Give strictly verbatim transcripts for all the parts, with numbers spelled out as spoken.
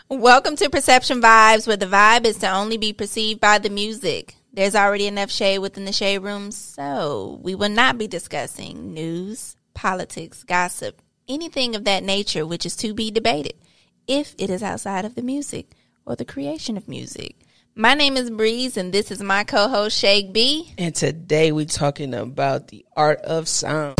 Welcome to Perception Vibes, where the vibe is to only be perceived by the music. There's already enough shade within the shade room, so we will not be discussing news, politics, gossip, anything of that nature which is to be debated if it is outside of the music or the creation of music. My name is Breeze, and this is my co-host, Shake B. And today we're talking about the art of sound.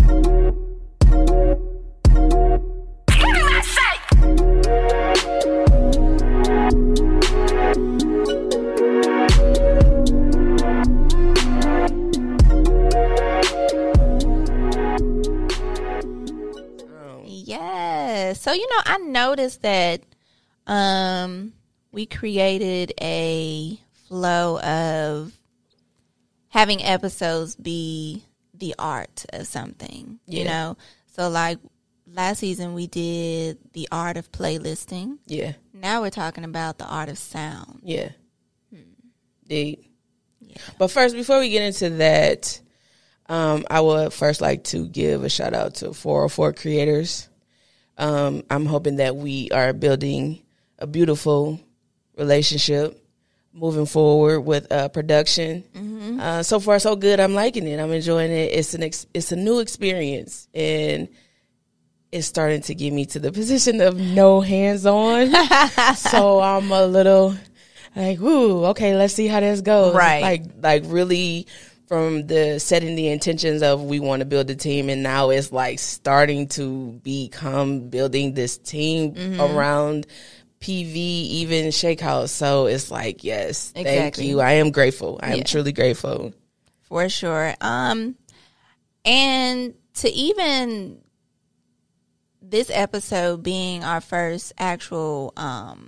Yes. So, you know, I noticed that um, we created a flow of having episodes be the art of something, yeah. you know? So, like, last season we did the art of playlisting. Yeah. Now we're talking about the art of sound. Yeah. Hmm. Deep. Yeah. But first, before we get into that, um, I would first like to give a shout out to four oh four Creators. Um, I'm hoping that we are building a beautiful relationship moving forward with uh, production. Mm-hmm. Uh, so far, so good. I'm liking it. I'm enjoying it. It's an ex- it's a new experience, and it's starting to get me to the position of no hands on. So I'm a little like, woo, okay, let's see how this goes. Right. Like, like really from the setting the intentions of we want to build a team, and now it's like starting to become building this team mm-hmm. around P V, even Shake House. So it's like, yes, exactly. Thank you. I am grateful. I am yeah. truly grateful. For sure. Um, and to even this episode being our first actual um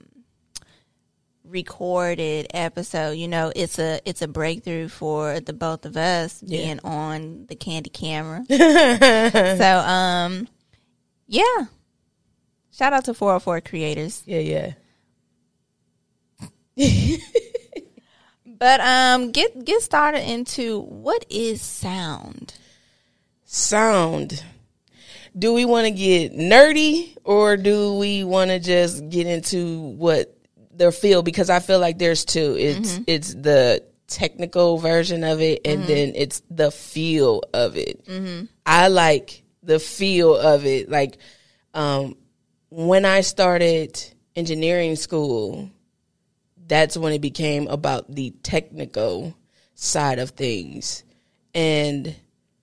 recorded episode, you know, it's a it's a breakthrough for the both of us yeah. being on the Candy camera. So um yeah. Shout out to four oh four Creators. Yeah, yeah. But um get get started into what is sound? Sound. Do we want to get nerdy, or do we want to just get into what their feel? Because I feel like there's two. It's mm-hmm. it's the technical version of it, and mm-hmm. then it's the feel of it. Mm-hmm. I like the feel of it. Like um, when I started engineering school, that's when it became about the technical side of things, and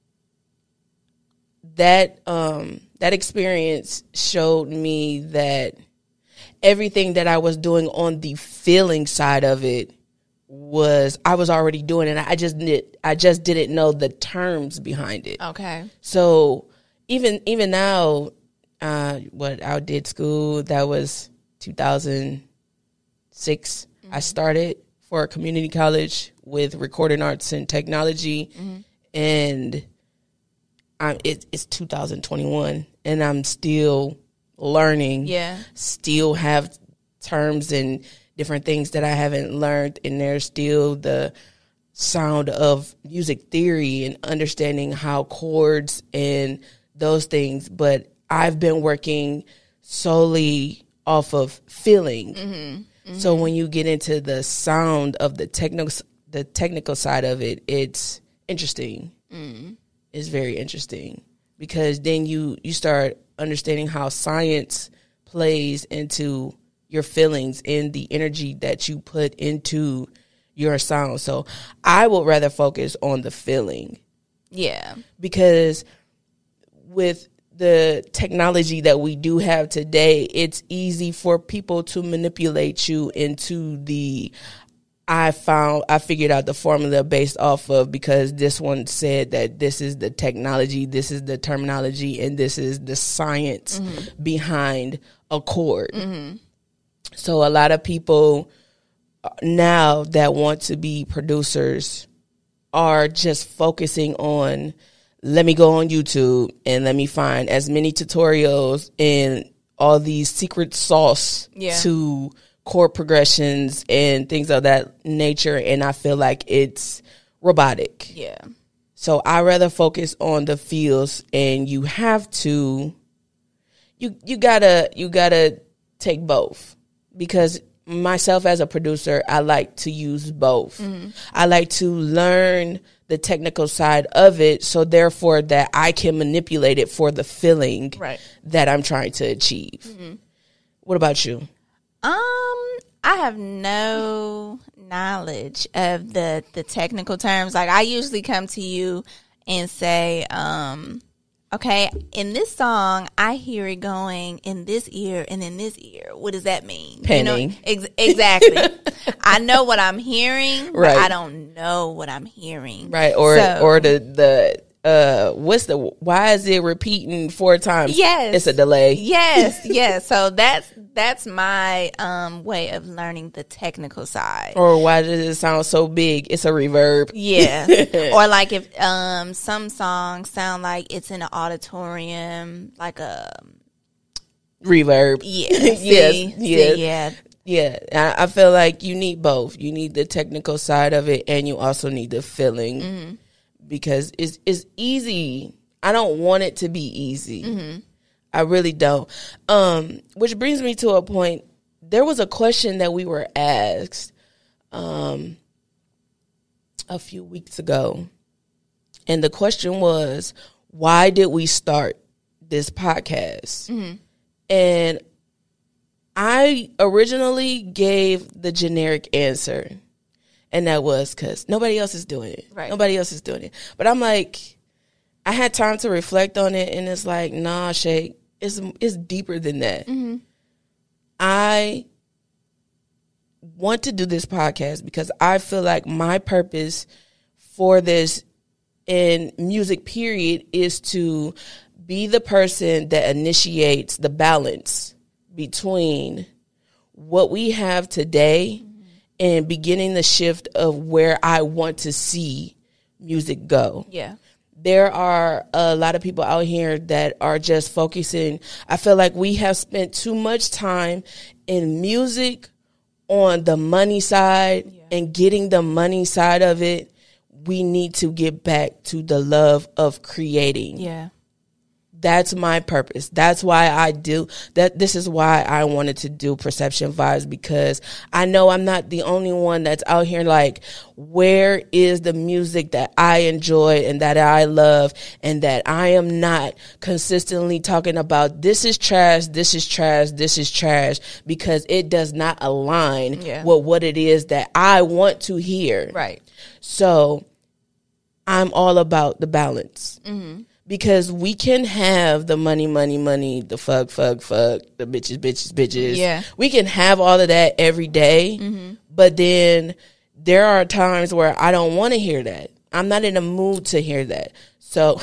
that um, that experience showed me that everything that I was doing on the feeling side of it was I was already doing it. I just did I just didn't know the terms behind it. Okay. So even even now, uh, what I did school, that was two thousand six. Mm-hmm. I started for a community college with recording arts and technology, mm-hmm. and I'm, it, it's two thousand twenty-one, and I'm still learning. Yeah. Still have terms and different things that I haven't learned, and there's still the sound of music theory and understanding how chords and those things. But I've been working solely off of feeling. Mm-hmm. Mm-hmm. So when you get into the sound of the technical, the technical side of it, it's interesting. Mm. It's very interesting, because then you, you start understanding how science plays into your feelings and the energy that you put into your sound. So I would rather focus on the feeling. Yeah. Because with the technology that we do have today, it's easy for people to manipulate you into the I found, I figured out the formula based off of, because this one said that this is the technology, this is the terminology, and this is the science mm-hmm. behind a chord. Mm-hmm. So a lot of people now that want to be producers are just focusing on, let me go on YouTube and let me find as many tutorials and all these secret sauce yeah. to chord progressions and things of that nature, and I feel like it's robotic. Yeah. So I rather focus on the feels, and you have to, you you gotta you gotta take both. because myself as a producer, I like to use both. Mm-hmm. I like to learn the technical side of it, so therefore that I can manipulate it for the feeling right. that I'm trying to achieve. Mm-hmm. What about you? Um, I have no knowledge of the, the technical terms. Like, I usually come to you and say, um, okay, in this song, I hear it going in this ear and in this ear. What does that mean? Panning. You know, ex- exactly. I know what I'm hearing, right. but I don't know what I'm hearing. Right, or so, or the the uh, what's the why is it repeating four times? Yes, it's a delay. Yes, yes. So that's that's my um way of learning the technical side. Or why does it sound so big? It's a reverb. Yeah. Or like if um some songs sound like it's in an auditorium, like a reverb. Yeah. yes. See, yes. see, yeah. Yeah. I, I feel like you need both. You need the technical side of it, and you also need the feeling, mm-hmm. because it's it's easy. I don't want it to be easy. Mm-hmm. I really don't. Um, which brings me to a point. There was a question that we were asked um, a few weeks ago. And the question was, why did we start this podcast? Mm-hmm. And I originally gave the generic answer. And that was because nobody else is doing it. Right. Nobody else is doing it. But I'm like, I had time to reflect on it. And it's like, nah, Shay. It's, it's deeper than that. Mm-hmm. I want to do this podcast because I feel like my purpose for this in music, period, is to be the person that initiates the balance between what we have today mm-hmm. and beginning the shift of where I want to see music go. Yeah. There are a lot of people out here that are just focusing. I feel like we have spent too much time in music on the money side yeah. and getting the money side of it. We need to get back to the love of creating. Yeah. That's my purpose. That's why I do that. This is why I wanted to do Perception Vibes, because I know I'm not the only one that's out here like, where is the music that I enjoy and that I love, and that I am not consistently talking about this is trash, this is trash, this is trash, because it does not align yeah. with what it is that I want to hear. Right. So I'm all about the balance. Mm-hmm. Because we can have the money, money, money, the fuck, fuck, fuck, the bitches, bitches, bitches. Yeah. We can have all of that every day, mm-hmm. but then there are times where I don't want to hear that. I'm not in a mood to hear that. So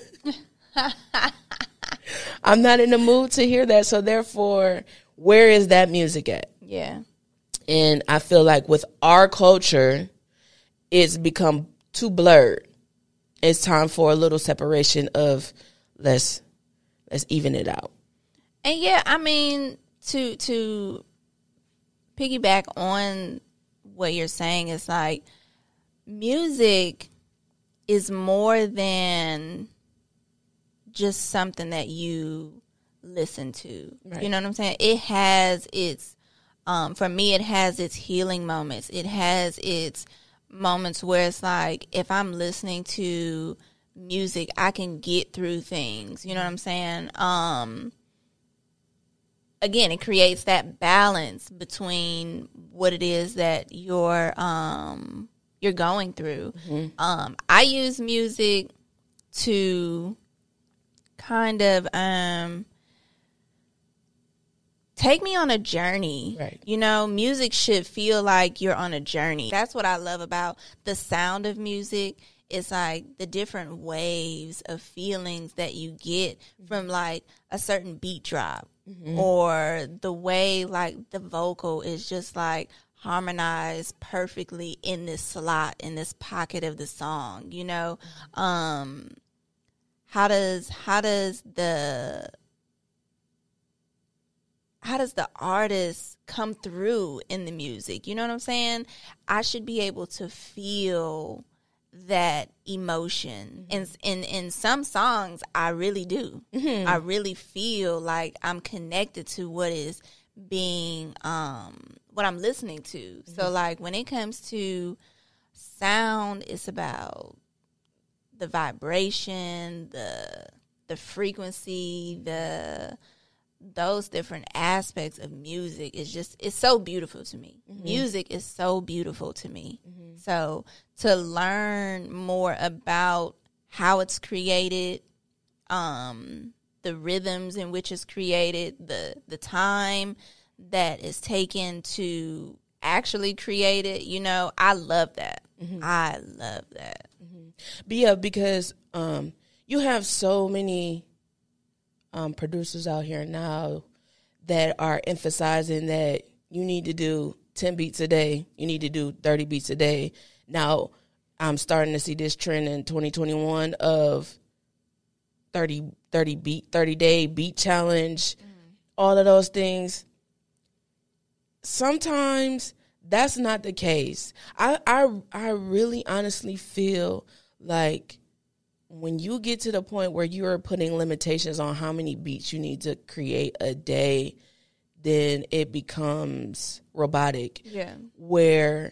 I'm not in the mood to hear that. So therefore, where is that music at? Yeah. And I feel like with our culture, it's become too blurred. It's time for a little separation of let's let's even it out. And yeah, I mean, to to piggyback on what you're saying, is like music is more than just something that you listen to. Right. You know what I'm saying? It has its um for me it has its healing moments. It has its moments where it's like, if I'm listening to music, I can get through things. You know what I'm saying? Um, again, it creates that balance between what it is that you're um, you're going through. Mm-hmm. Um, I use music to kind of um, take me on a journey. Right. You know, music should feel like you're on a journey. That's what I love about the sound of music. It's like the different waves of feelings that you get from like a certain beat drop, mm-hmm. or the way like the vocal is just like harmonized perfectly in this slot, in this pocket of the song. You know, um, how does how does the How does the artist come through in the music? You know what I'm saying? I should be able to feel that emotion. Mm-hmm. And in, in some songs, I really do. Mm-hmm. I really feel like I'm connected to what is being um, what I'm listening to. Mm-hmm. So, like, when it comes to sound, it's about the vibration, the the frequency, the those different aspects of music is just, it's so beautiful to me. Mm-hmm. Music is so beautiful to me. Mm-hmm. So to learn more about how it's created, um, the rhythms in which it's created, the the time that is taken to actually create it, you know, I love that. Mm-hmm. I love that. Mm-hmm. But yeah, because um, you have so many um, producers out here now that are emphasizing that you need to do ten beats a day, you need to do thirty beats a day. Now, I'm starting to see this trend in twenty twenty-one of thirty, thirty beat, thirty day beat challenge, mm. all of those things. Sometimes that's not the case. I, I, I really honestly feel like when you get to the point where you're putting limitations on how many beats you need to create a day, then it becomes robotic. Yeah. Where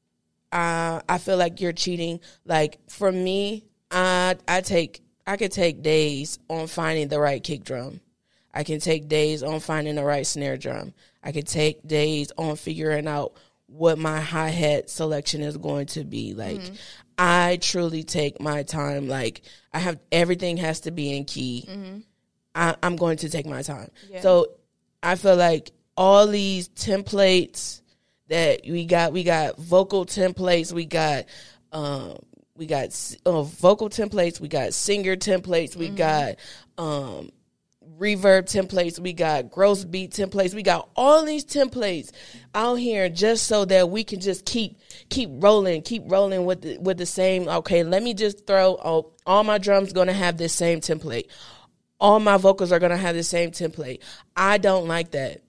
I, I feel like you're cheating. Like for me, I, I take, I could take days on finding the right kick drum. I can take days on finding the right snare drum. I can take days on figuring out what my hi-hat selection is going to be. Like, mm-hmm. I truly take my time. Like, I have, everything has to be in key. Mm-hmm. I, I'm going to take my time. Yeah. So I feel like all these templates that we got, we got vocal templates, we got, um, we got uh, vocal templates, we got singer templates, we mm-hmm. got, um, reverb templates, we got gross beat templates, we got all these templates out here just so that we can just keep keep rolling, keep rolling with the, with the same. Okay, let me just throw all, all my drums gonna have this same template, all my vocals are gonna have the same template. I don't like that.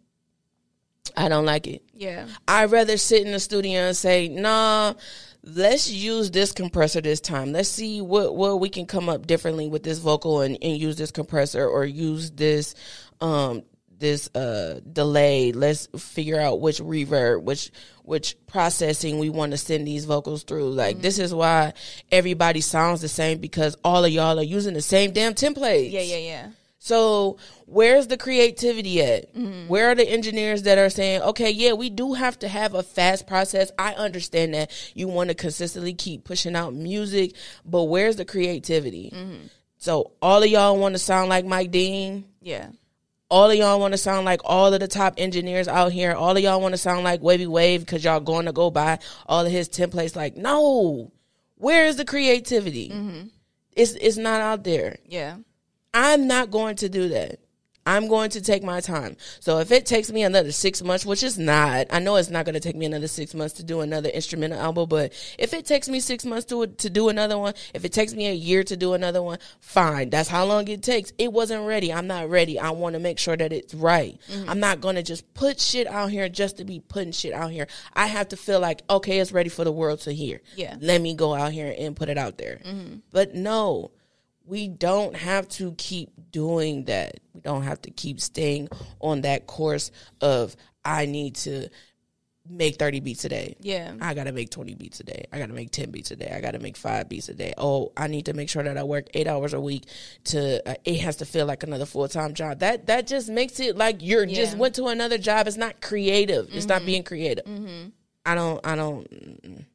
I don't like it. Yeah, I'd rather sit in the studio and say, nah, let's use this compressor this time. Let's see what, what we can come up differently with this vocal and, and use this compressor or use this um this uh delay. Let's figure out which reverb, which which processing we want to send these vocals through. Like, mm-hmm. this is why everybody sounds the same, because all of y'all are using the same damn templates. Yeah, yeah, yeah. So where's the creativity at? Mm-hmm. Where are the engineers that are saying, okay, yeah, we do have to have a fast process. I understand that you want to consistently keep pushing out music, but where's the creativity? Mm-hmm. So all of y'all want to sound like Mike Dean. Yeah. All of y'all want to sound like all of the top engineers out here. All of y'all want to sound like Wavy Wave because y'all going to go buy all of his templates. Like, no, where is the creativity? Mm-hmm. It's it's not out there. Yeah. I'm not going to do that. I'm going to take my time. So if it takes me another six months, which is not, I know it's not going to take me another six months to do another instrumental album, but if it takes me six months to to do another one, if it takes me a year to do another one, fine. That's how long it takes. It wasn't ready. I'm not ready. I want to make sure that it's right. Mm-hmm. I'm not going to just put shit out here just to be putting shit out here. I have to feel like, okay, it's ready for the world to hear. Yeah. Let me go out here and put it out there. Mm-hmm. But no. We don't have to keep doing that. We don't have to keep staying on that course of, I need to make thirty beats a day. Yeah. I got to make twenty beats a day. I got to make ten beats a day. I got to make five beats a day. Oh, I need to make sure that I work eight hours a week to, uh, it has to feel like another full-time job. That that just makes it like you're yeah. just went to another job. It's not creative. Mm-hmm. It's not being creative. Mm-hmm. I don't, I don't.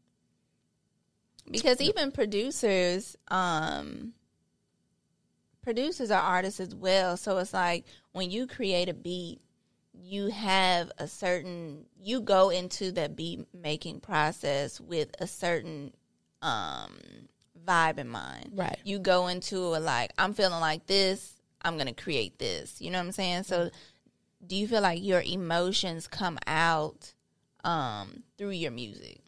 Because even producers, um, producers are artists as well. So it's like when you create a beat, you have a certain, you go into that beat making process with a certain um, vibe in mind. Right. You go into it like, I'm feeling like this, I'm going to create this. You know what I'm saying? So do you feel like your emotions come out um, through your music?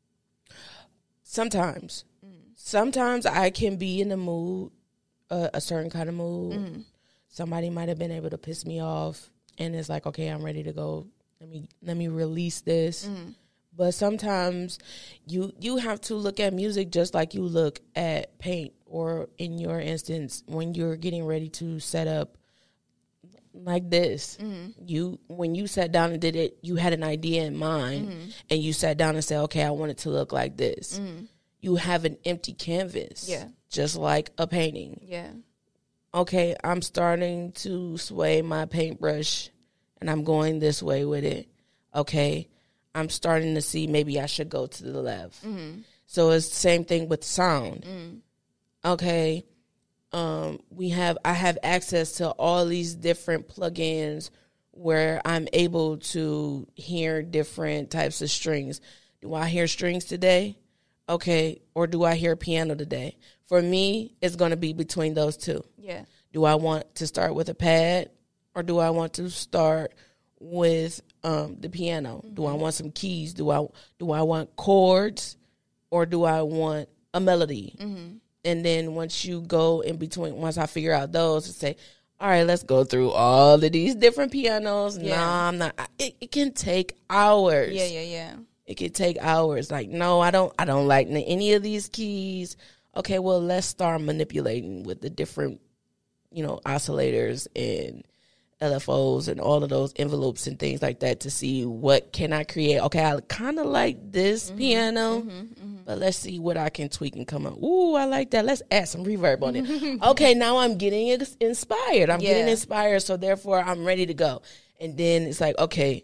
Sometimes. Mm. Sometimes I can be in the mood, uh, a certain kind of mood. Mm. Somebody might have been able to piss me off, and it's like, okay, I'm ready to go. Let me let me release this. Mm. But sometimes you you have to look at music just like you look at paint, or in your instance, when you're getting ready to set up, like this. Mm-hmm. You when you sat down and did it, you had an idea in mind, mm-hmm. and you sat down and said, okay, I want it to look like this. Mm-hmm. You have an empty canvas, yeah, just like a painting. Yeah. Okay, I'm starting to sway my paintbrush, and I'm going this way with it. Okay, I'm starting to see maybe I should go to the left. Mm-hmm. So it's the same thing with sound. Mm. Okay, um, we have I have access to all these different plugins where I'm able to hear different types of strings. Do I hear strings today? Okay, or do I hear piano today? For me, it's going to be between those two. Yeah. Do I want to start with a pad, or do I want to start with um, the piano? Mm-hmm. Do I want some keys? Do I do I want chords, or do I want a melody? Mm-hmm. And then once you go in between, once I figure out those, and say, all right, let's go through all of these different pianos. Yeah. Nah, I'm not. It, it can take hours. Yeah, yeah, yeah. It could take hours. Like, no, I don't. I don't like any of these keys. Okay, well, let's start manipulating with the different, you know, oscillators and L F Os and all of those envelopes and things like that to see what can I create. Okay, I kind of like this mm-hmm, piano, mm-hmm, mm-hmm. but let's see what I can tweak and come up. Ooh, I like that. Let's add some reverb on it. Okay, now I'm getting inspired. I'm yeah. getting inspired, so therefore I'm ready to go. And then it's like, okay,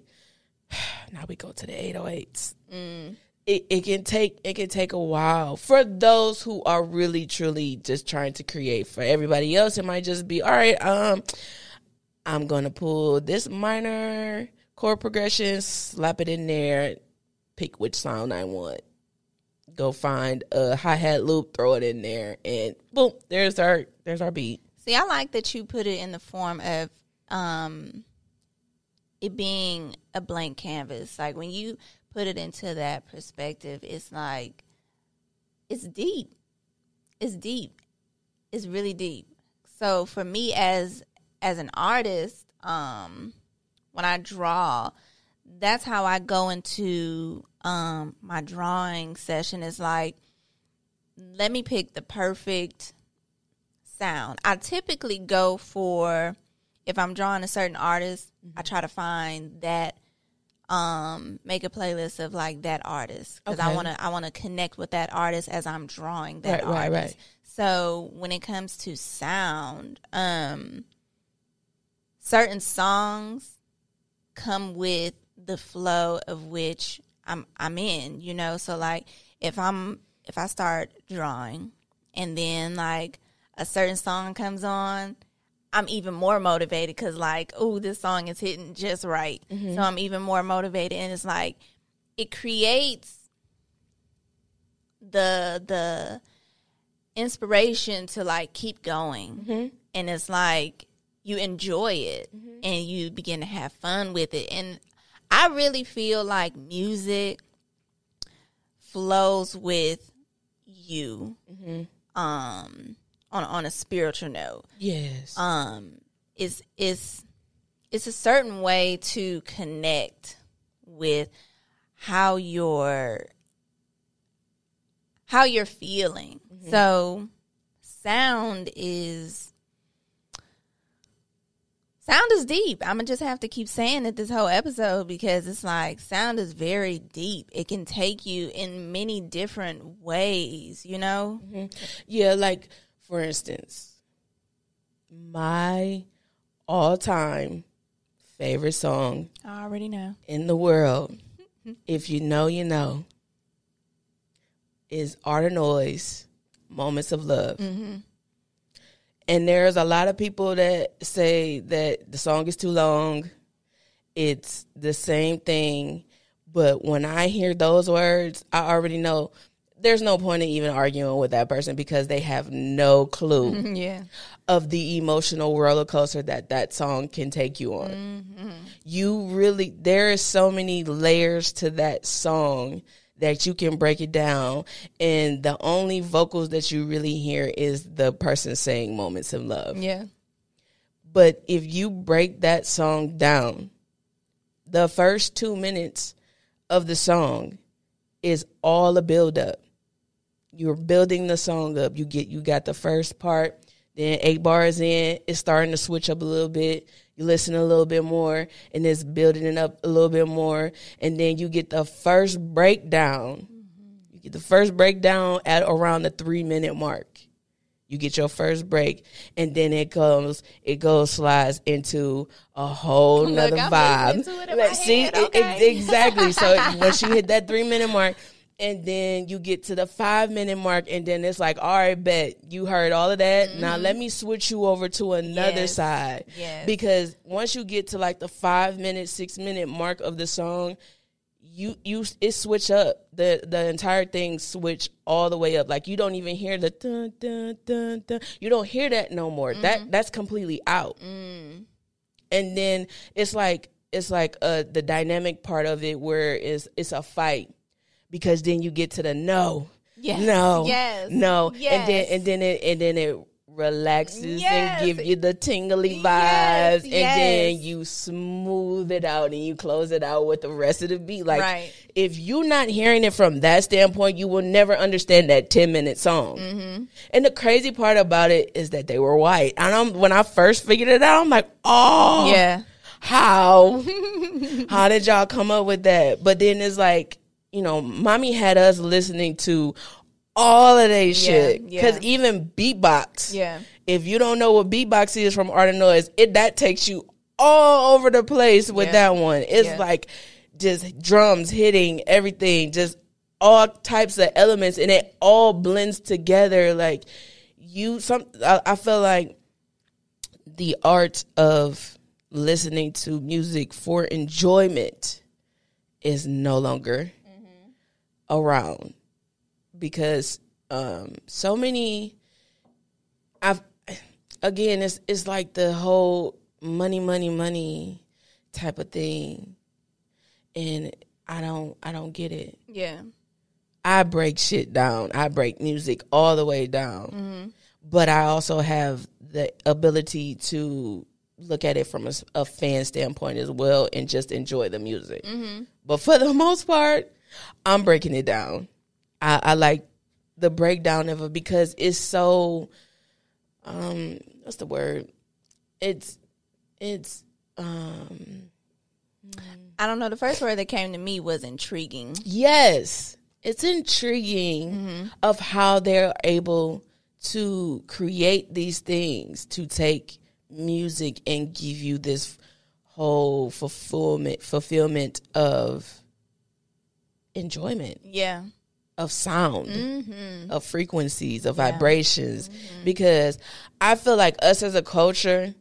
now we go to the eight oh eights. Mm. It, it can take it can take a while for those who are really truly just trying to create. For everybody else, it might just be, all right, um, I'm gonna pull this minor chord progression, slap it in there, pick which sound I want, go find a hi-hat loop, throw it in there, and boom, there's our there's our beat. See, I like that you put it in the form of um, it being a blank canvas. Like when you put it into that perspective, it's like, it's deep. It's deep. It's really deep. So for me as as an artist, um, when I draw, that's how I go into um, my drawing session. Is like, let me pick the perfect sound. I typically go for, if I'm drawing a certain artist, mm-hmm. I try to find that, um, make a playlist of like that artist, because okay. I want to I want to connect with that artist as I'm drawing that right, artist. Right, right. So when it comes to sound, um, certain songs come with the flow of which I'm I'm in, you know. So like if I'm if I start drawing and then like a certain song comes on, I'm even more motivated because, like, oh, this song is hitting just right. Mm-hmm. So I'm even more motivated. And it's like, it creates the the inspiration to, like, keep going. Mm-hmm. And it's like, you enjoy it. Mm-hmm. And you begin to have fun with it. And I really feel like music flows with you. Mm-hmm. Um. On on a spiritual note, yes, um, it's it's it's a certain way to connect with how you're how you're feeling. Mm-hmm. So, sound is sound is deep. I'm gonna just have to keep saying it this whole episode because it's like sound is very deep. It can take you in many different ways. You know, mm-hmm. yeah, like. For instance, my all-time favorite song I already know in the world, if you know, you know, is Art of Noise, Moments of Love. Mm-hmm. And there's a lot of people that say that the song is too long. It's the same thing. But when I hear those words, I already know there's no point in even arguing with that person because they have no clue yeah. of the emotional roller coaster that that song can take you on. Mm-hmm. You really, there is so many layers to that song that you can break it down. And the only vocals that you really hear is the person saying Moments of Love. Yeah. But if you break that song down, the first two minutes of the song is all a build up. You're building the song up. You get you got the first part, then eight bars in, it's starting to switch up a little bit. You listen a little bit more, and it's building it up a little bit more. And then you get the first breakdown. You get the first breakdown at around the three-minute mark. You get your first break, and then it comes, it goes, slides into a whole Look, nother I'm vibe. listening to it in Like, my see, head, it- okay. it- exactly. So once you hit that three-minute mark, and then you get to the five-minute mark, and then it's like, all right, bet, you heard all of that. Mm-hmm. Now let me switch you over to another Yes. side. Yes. Because once you get to like the five-minute, six-minute mark of the song, you you it switch up. The the entire thing switch all the way up. Like, you don't even hear the dun dun dun dun. You don't hear that no more. Mm-hmm. That that's completely out. Mm. And then it's like it's like uh the dynamic part of it where it's it's a fight. Because then you get to the no, yes. no, yes. no, yes. and then and then it and then it relaxes yes. and give you the tingly vibes, yes. and yes. then you smooth it out and you close it out with the rest of the beat. Like, right. if you're not hearing it from that standpoint, you will never understand that ten minute song. Mm-hmm. And the crazy part about it is that they were white. And I'm, when I first figured it out, I'm like, oh, yeah, how, how did y'all come up with that? But then it's like, you know, mommy had us listening to all of that shit. Because yeah, yeah. even beatbox, yeah. if you don't know what beatbox is from Art of Noise, it that takes you all over the place with yeah. that one. It's yeah. like just drums hitting everything, just all types of elements, and it all blends together. Like, you, some, I, I feel like the art of listening to music for enjoyment is no longer around, because um so many I've again it's it's like the whole money money money type of thing, and I don't I don't get it. Yeah, I break shit down. I break music all the way down. Mm-hmm. But I also have the ability to look at it from a, a fan standpoint as well and just enjoy the music. Mm-hmm. But for the most part, I'm breaking it down. I, I like the breakdown of it because it's so, um, what's the word? It's, it's, um. I don't know. The first word that came to me was intriguing. Yes. It's intriguing mm-hmm. of how they're able to create these things, to take music and give you this whole fulfillment, fulfillment of enjoyment, yeah, of sound, mm-hmm. of frequencies, of yeah. vibrations. Mm-hmm. Because I feel like us as a culture,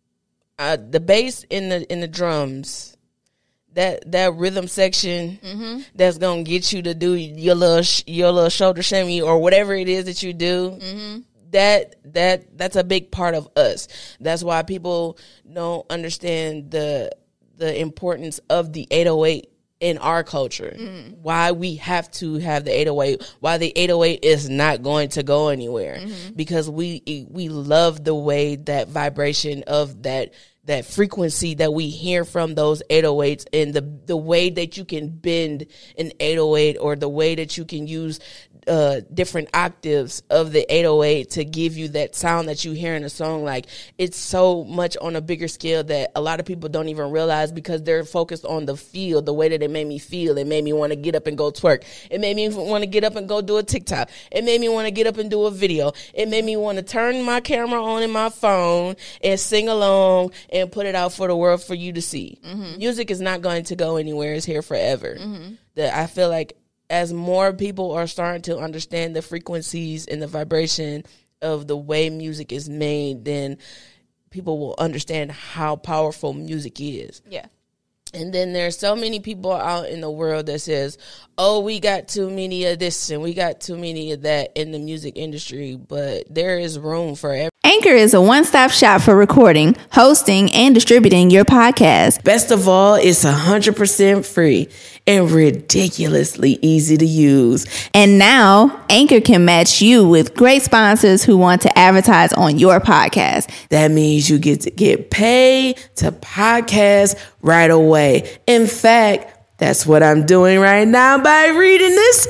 uh, the bass in the in the drums, that that rhythm section, mm-hmm. that's gonna get you to do your little sh- your little shoulder shimmy or whatever it is that you do. Mm-hmm. That that that's a big part of us. That's why people don't understand the the importance of the eight oh eight in our culture. Mm. Why we have to have the eight oh eight. Why the eight oh eight is not going to go anywhere. Mm-hmm. Because we we love the way that vibration of that that frequency that we hear from those eight oh eights, and the the way that you can bend an eight oh eight, or the way that you can use uh, different octaves of the eight oh eight to give you that sound that you hear in a song. Like, it's so much on a bigger scale that a lot of people don't even realize, because they're focused on the feel, the way that it made me feel. It made me want to get up and go twerk. It made me want to get up and go do a TikTok. It made me want to get up and do a video. It made me want to turn my camera on in my phone and sing along and put it out for the world for you to see. Mm-hmm. Music is not going to go anywhere. It's here forever. Mm-hmm. That I feel like as more people are starting to understand the frequencies and the vibration of the way music is made, then people will understand how powerful music is. Yeah. And then there's so many people out in the world that says, oh, we got too many of this and we got too many of that in the music industry. But there is room for everything. Anchor is a one-stop shop for recording, hosting, and distributing your podcast. Best of all, it's one hundred percent free and ridiculously easy to use. And now, Anchor can match you with great sponsors who want to advertise on your podcast. That means you get to get paid to podcast right away. In fact, that's what I'm doing right now by reading this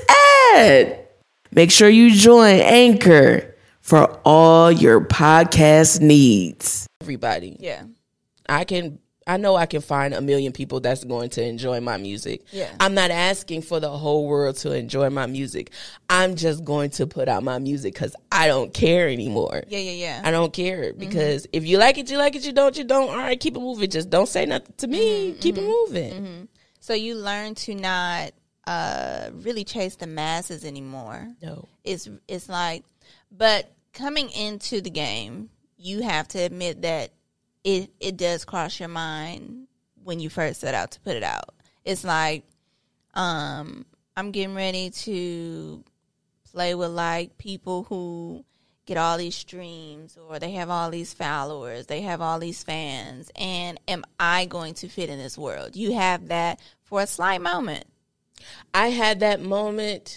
ad. Make sure you join Anchor for all your podcast needs. Everybody. Yeah. I can, I know I can find a million people that's going to enjoy my music. Yeah. I'm not asking for the whole world to enjoy my music. I'm just going to put out my music because I don't care anymore. Yeah, yeah, yeah. I don't care because mm-hmm. if you like it, you like it. You don't, you don't. All right, keep it moving. Just don't say nothing to me. Mm-hmm. Keep it moving. Mm-hmm. So you learn to not uh, really chase the masses anymore. No. It's, it's like, but coming into the game, you have to admit that It it does cross your mind when you first set out to put it out. It's like, um, I'm getting ready to play with like people who get all these streams or they have all these followers, they have all these fans, and am I going to fit in this world? You have that for a slight moment. I had that moment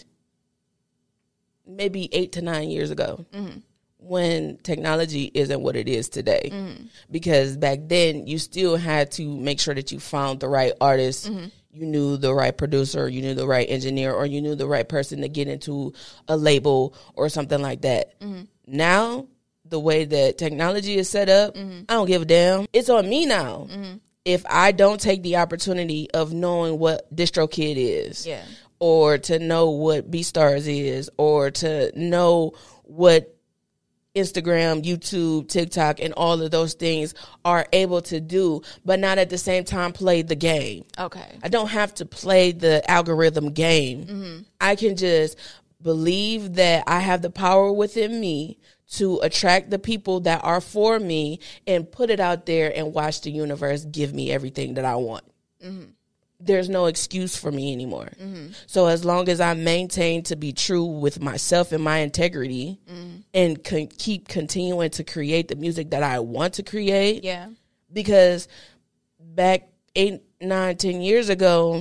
maybe eight to nine years ago. Mm-hmm. When technology isn't what it is today. Mm-hmm. Because back then, you still had to make sure that you found the right artist, mm-hmm. you knew the right producer, you knew the right engineer, or you knew the right person to get into a label or something like that. Mm-hmm. Now, the way that technology is set up, mm-hmm. I don't give a damn. It's on me now. Mm-hmm. If I don't take the opportunity of knowing what DistroKid is, yeah. or to know what BeatStars is, or to know what Instagram, YouTube, TikTok, and all of those things are able to do, but not at the same time play the game. Okay. I don't have to play the algorithm game. Mm-hmm. I can just believe that I have the power within me to attract the people that are for me and put it out there and watch the universe give me everything that I want. Mm-hmm. There's no excuse for me anymore. Mm-hmm. So as long as I maintain to be true with myself and my integrity mm-hmm. and con- keep continuing to create the music that I want to create. Yeah. Because back eight, nine, ten years ago,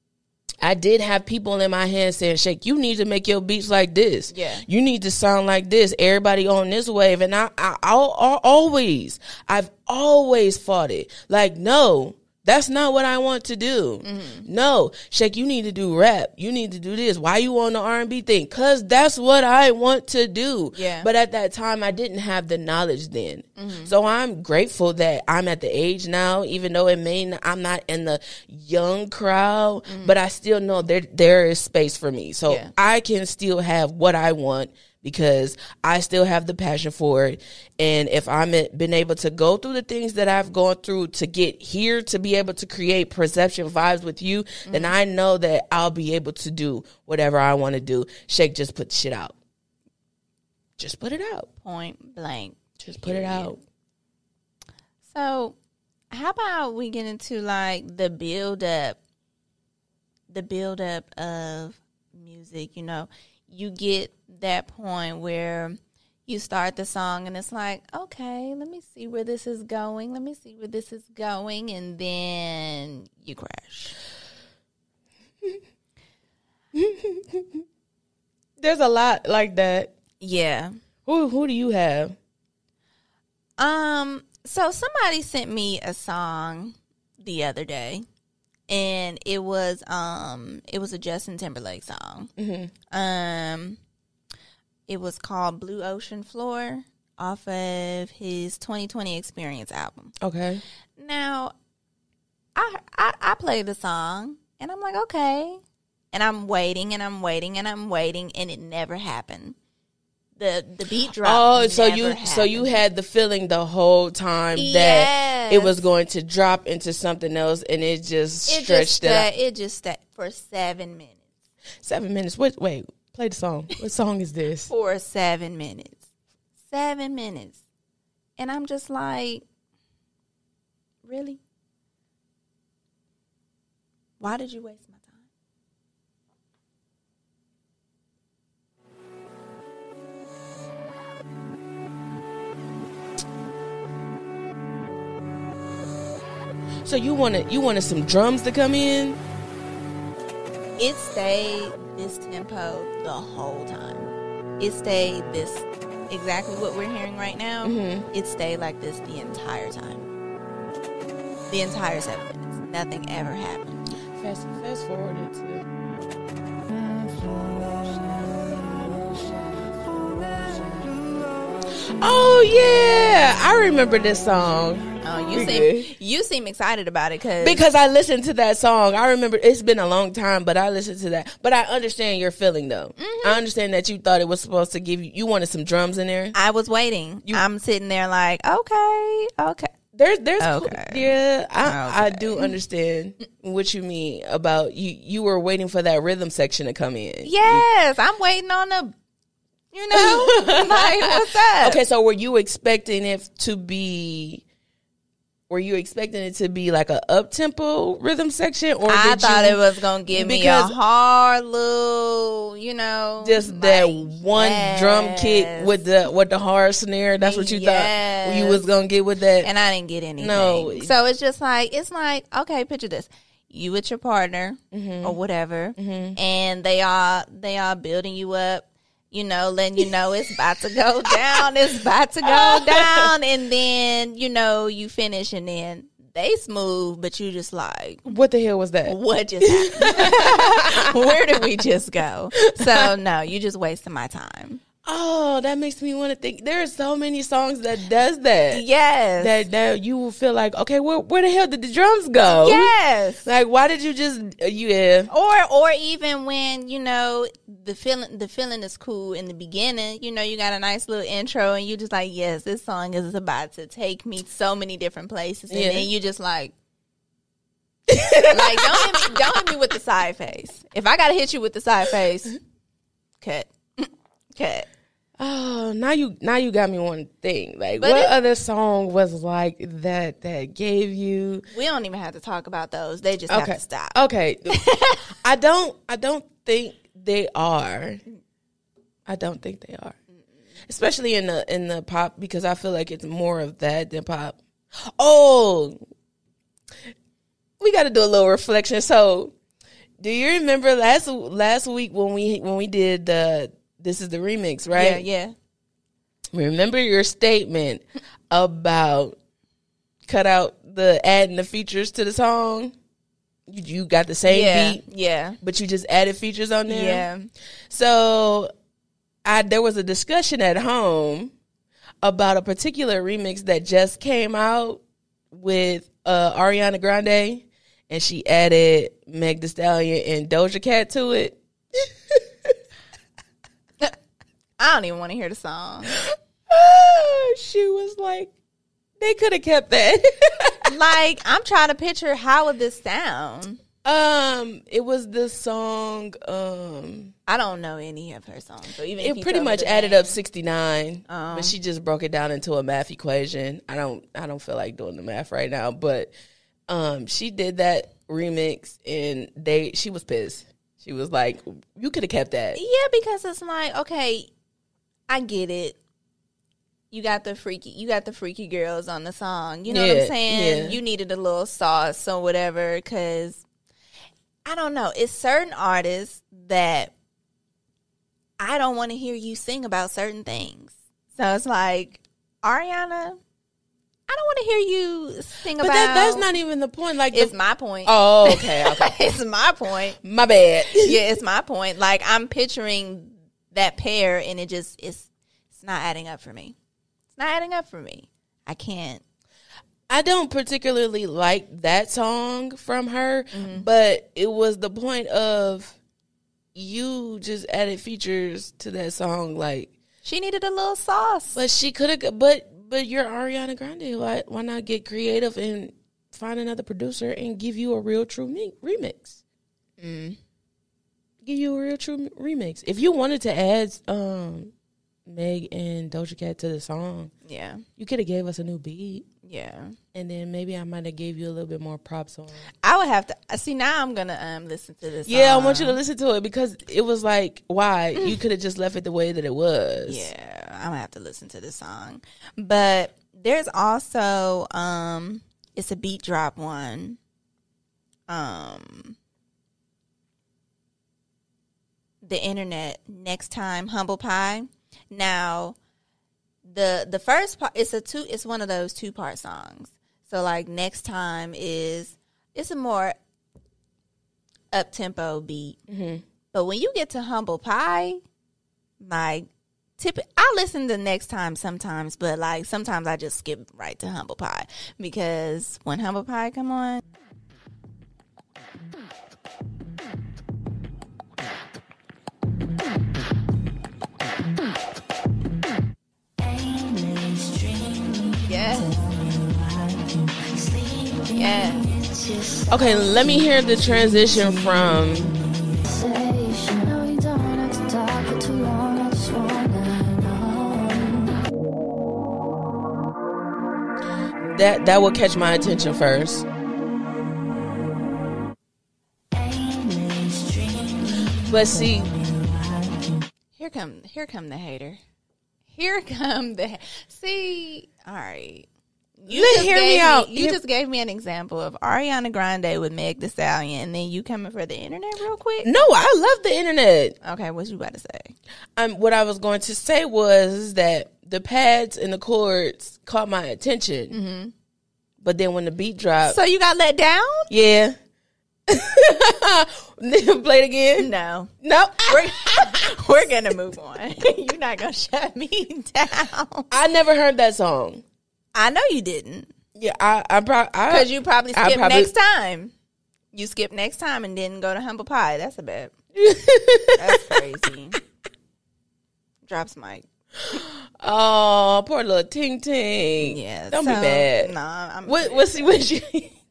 I did have people in my hand saying, Shake, you need to make your beats like this. Yeah. You need to sound like this. Everybody on this wave. And I, I, I'll, I'll always, I've always fought it. Like, no. That's not what I want to do. Mm-hmm. No, Shake, you need to do rap. You need to do this. Why you on the R and B thing? Because that's what I want to do. Yeah. But at that time, I didn't have the knowledge then. Mm-hmm. So I'm grateful that I'm at the age now, even though it may not, I'm not in the young crowd, mm-hmm. but I still know there there is space for me. So yeah. I can still have what I want, because I still have the passion for it. And if I'm been able to go through the things that I've gone through to get here, to be able to create Perception Vibes with you, mm-hmm. then I know that I'll be able to do whatever I want to do. Shake, just put the shit out. Just put it out. Point blank. Just put it out. So how about we get into like the build up, the build up of music, you know, you get that point where you start the song and it's like, okay, let me see where this is going. Let me see where this is going. And then you crash. There's a lot like that. Yeah. Who who do you have? Um, so somebody sent me a song the other day. And it was um it was a Justin Timberlake song. Mm-hmm. Um, it was called Blue Ocean Floor off of his twenty twenty Experience album. Okay. Now, I, I I played the song and I'm like, okay, and I'm waiting and I'm waiting and I'm waiting and it never happened. The the beat drop. Oh, so you happened. so you had the feeling the whole time yes. that it was going to drop into something else, and it just it stretched just it out. It just stayed for seven minutes. Seven minutes. Wait, wait. Play the song. What song is this? For seven minutes. Seven minutes, and I'm just like, really? Why did you waste my time? So you wanted you wanted some drums to come in? It stayed this tempo the whole time. It stayed this, exactly what we're hearing right now. Mm-hmm. It stayed like this the entire time. The entire seven minutes. Nothing ever happened. Fast, fast forward it to. Oh yeah, I remember this song. Oh no, you We seem good. you seem excited about it cause Because I listened to that song. I remember it's been a long time, but I listened to that. But I understand your feeling though. Mm-hmm. I understand that you thought it was supposed to give you, you wanted some drums in there. I was waiting. I'm sitting there like, okay, okay. There's, there's, Okay. yeah, I, I Okay. do understand what you mean about you. You were waiting for that rhythm section to come in. Yes, I'm waiting on the, you know, like what's up? Okay, so were you expecting it to be? Were you expecting it to be like a up tempo rhythm section, or I did thought you, it was gonna give me a because- hard little, you know, just like, that one drum kick yes. with the with the hard snare? That's what you Yes. thought you was gonna get with that. and I didn't get anything. No. So it's just like it's like okay, picture this: you with your partner Mm-hmm. or whatever, and they are they are building you up. You know, letting you know it's about to go down, it's about to go down, and then you know you finish, and then they smooth, but you just like, What the hell was that? what just happened? Where did we just go? So no, you just wasting my time. Oh, that makes me want to think. There are so many songs that does that. Yes, That that you will feel like, okay, where where the hell did the drums go? yes. Like, why did you just uh, yeah? Or or even when, you know, the feeling the feeling is cool in the beginning, you know, you got a nice little intro and you just like, yes, this song is about to take me so many different places. And Yeah. then you just like like don't hit me don't hit me with the side face. If I gotta hit you with the side face, cut. Cut. Oh, now you now you got me one thing. Like, But what it- other song was like that that gave you? We don't even have to talk about those. They just have Okay, to stop. okay. I don't I don't think they are. I don't think they are, especially in the in the pop, because I feel like it's more of that than pop. Oh, we got to do a little reflection. So, do you remember last last week when we when we did the This Is the Remix, right? Yeah, yeah. Remember your statement about cut out the adding the features to the song? You, you got the same Yeah, beat, yeah. but you just added features on there. Yeah. So, I there was a discussion at home about a particular remix that just came out with uh, Ariana Grande, and she added Meg Thee Stallion and Doja Cat to it. I don't even want to hear the song. She was like, they could have kept that. Like, I'm trying to picture how would this sound. um, it was the song. Um, I don't know any of her songs. So even if it you pretty tell me much the added name. up sixty-nine, Um. but she just broke it down into a math equation. I don't, I don't feel like doing the math right now, but um, she did that remix, and they, she was pissed. She was like, "You could have kept that." Yeah, because it's like, okay, I get it. You got the freaky, you got the freaky girls on the song. You know what Yeah, I'm saying? yeah. You needed a little sauce or whatever. Because I don't know. It's certain artists that I don't want to hear you sing about certain things. So it's like, Ariana, I don't want to hear you sing But about. that, that's not even the point. Like, It's the, my point. oh, okay, okay, It's my point. my bad. Yeah, it's my point. Like, I'm picturing that pair, and it just it's it's not adding up for me. It's not adding up for me. I can't. I don't particularly like that song from her, Mm-hmm. but it was the point of you just added features to that song, like. She needed a little sauce. But she could have. But but you're Ariana Grande. Why why not get creative and find another producer and give you a real true me- remix? Mm. Give you a real true remix. If you wanted to add um, Meg and Doja Cat to the song, Yeah, you could have gave us a new beat, yeah. and then maybe I might have gave you a little bit more props on. I would have to see. Now I'm gonna um listen to this. Yeah, I song. want you to listen to it because it was like, why you could have just left it the way that it was. Yeah, I'm gonna have to listen to this song. But there's also um, it's a beat drop one. Um. The internet next time humble pie. Now, the the first part it's a two it's one of those two part songs. So like next time is it's a more up tempo beat. Mm-hmm. But when you get to humble pie, like tip. I listen to Next Time sometimes, but like sometimes I just skip right to Humble Pie because when Humble Pie come on. Yeah. Yeah. Okay, let me hear the transition from that that will catch my attention first. But see, here come here come the hater. Here come the see. All right. You Let just hear me gave out. You Hear- just gave me an example of Ariana Grande with Meg Thee Stallion, and then you coming for the internet real quick. no, I love the internet. Okay, what you about to say? Um, what I was going to say was that the pads and the chords caught my attention, mm-hmm. but then when the beat dropped, So you got let down? yeah. Play it again. No, No, we're, we're gonna move on. You're not gonna shut me down. I never heard that song. I know you didn't, Yeah, I, I probably because you probably I skipped probably- next time. You skipped next time and didn't go to Humble Pie. That's a bet. That's crazy. Drops mic. Oh, poor little Ting Ting. Yeah, don't so, be bad. Nah, I'm. What? What's what you?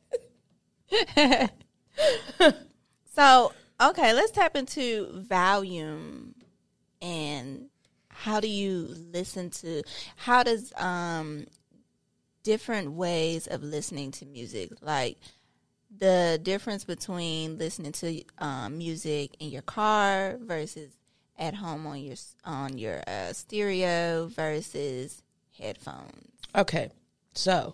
So, okay, let's tap into volume and how do you listen to, how does um different ways of listening to music, like the difference between listening to um, music in your car versus at home on your on your uh, stereo versus headphones. Okay, so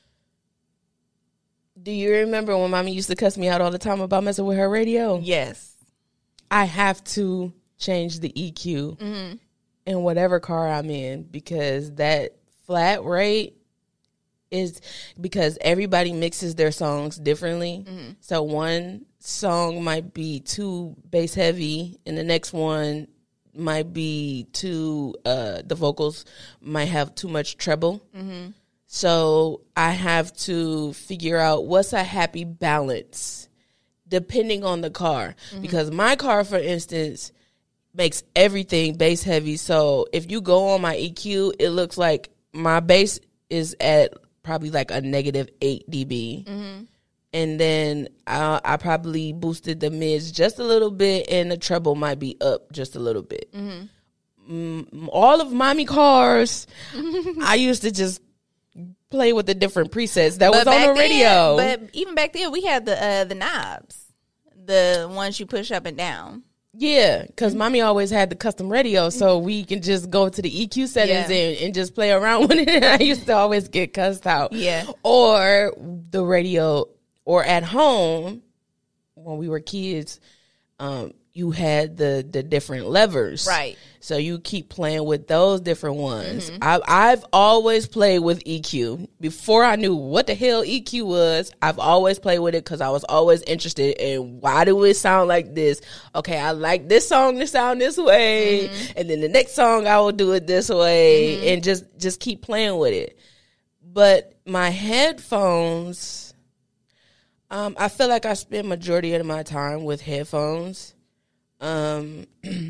do you remember when Mommy used to cuss me out all the time about messing with her radio? Yes. I have to change the E Q Mm-hmm. in whatever car I'm in because that flat rate is because everybody mixes their songs differently. Mm-hmm. So one song might be too bass heavy and the next one might be too, uh, the vocals might have too much treble. Mm-hmm. So I have to figure out what's a happy balance depending on the car. Mm-hmm. Because my car, for instance, makes everything bass heavy. So if you go on my E Q, it looks like my bass is at probably like a negative eight decibels. Mm-hmm. And then I, I probably boosted the mids just a little bit and the treble might be up just a little bit. Mm-hmm. Mm, all of Mommy cars, I used to just play with the different presets that But was on back the radio. then- but even back then, we had the uh, the knobs, the ones you push up and down. Yeah, because Mommy always had the custom radio, so we can just go to the E Q settings Yeah. and, and just play around with it. I used to always get cussed out. Yeah. Or the radio, or at home, when we were kids, um, you had the, the different levers. Right. So you keep playing with those different ones. Mm-hmm. I, I've always played with E Q. Before I knew what the hell E Q was, I've always played with it because I was always interested in why do it sound like this? Okay, I like this song to sound this way. Mm-hmm. And then the next song I will do it this way. Mm-hmm. And just, just keep playing with it. But my headphones, um, I feel like I spend majority of my time with headphones. Um...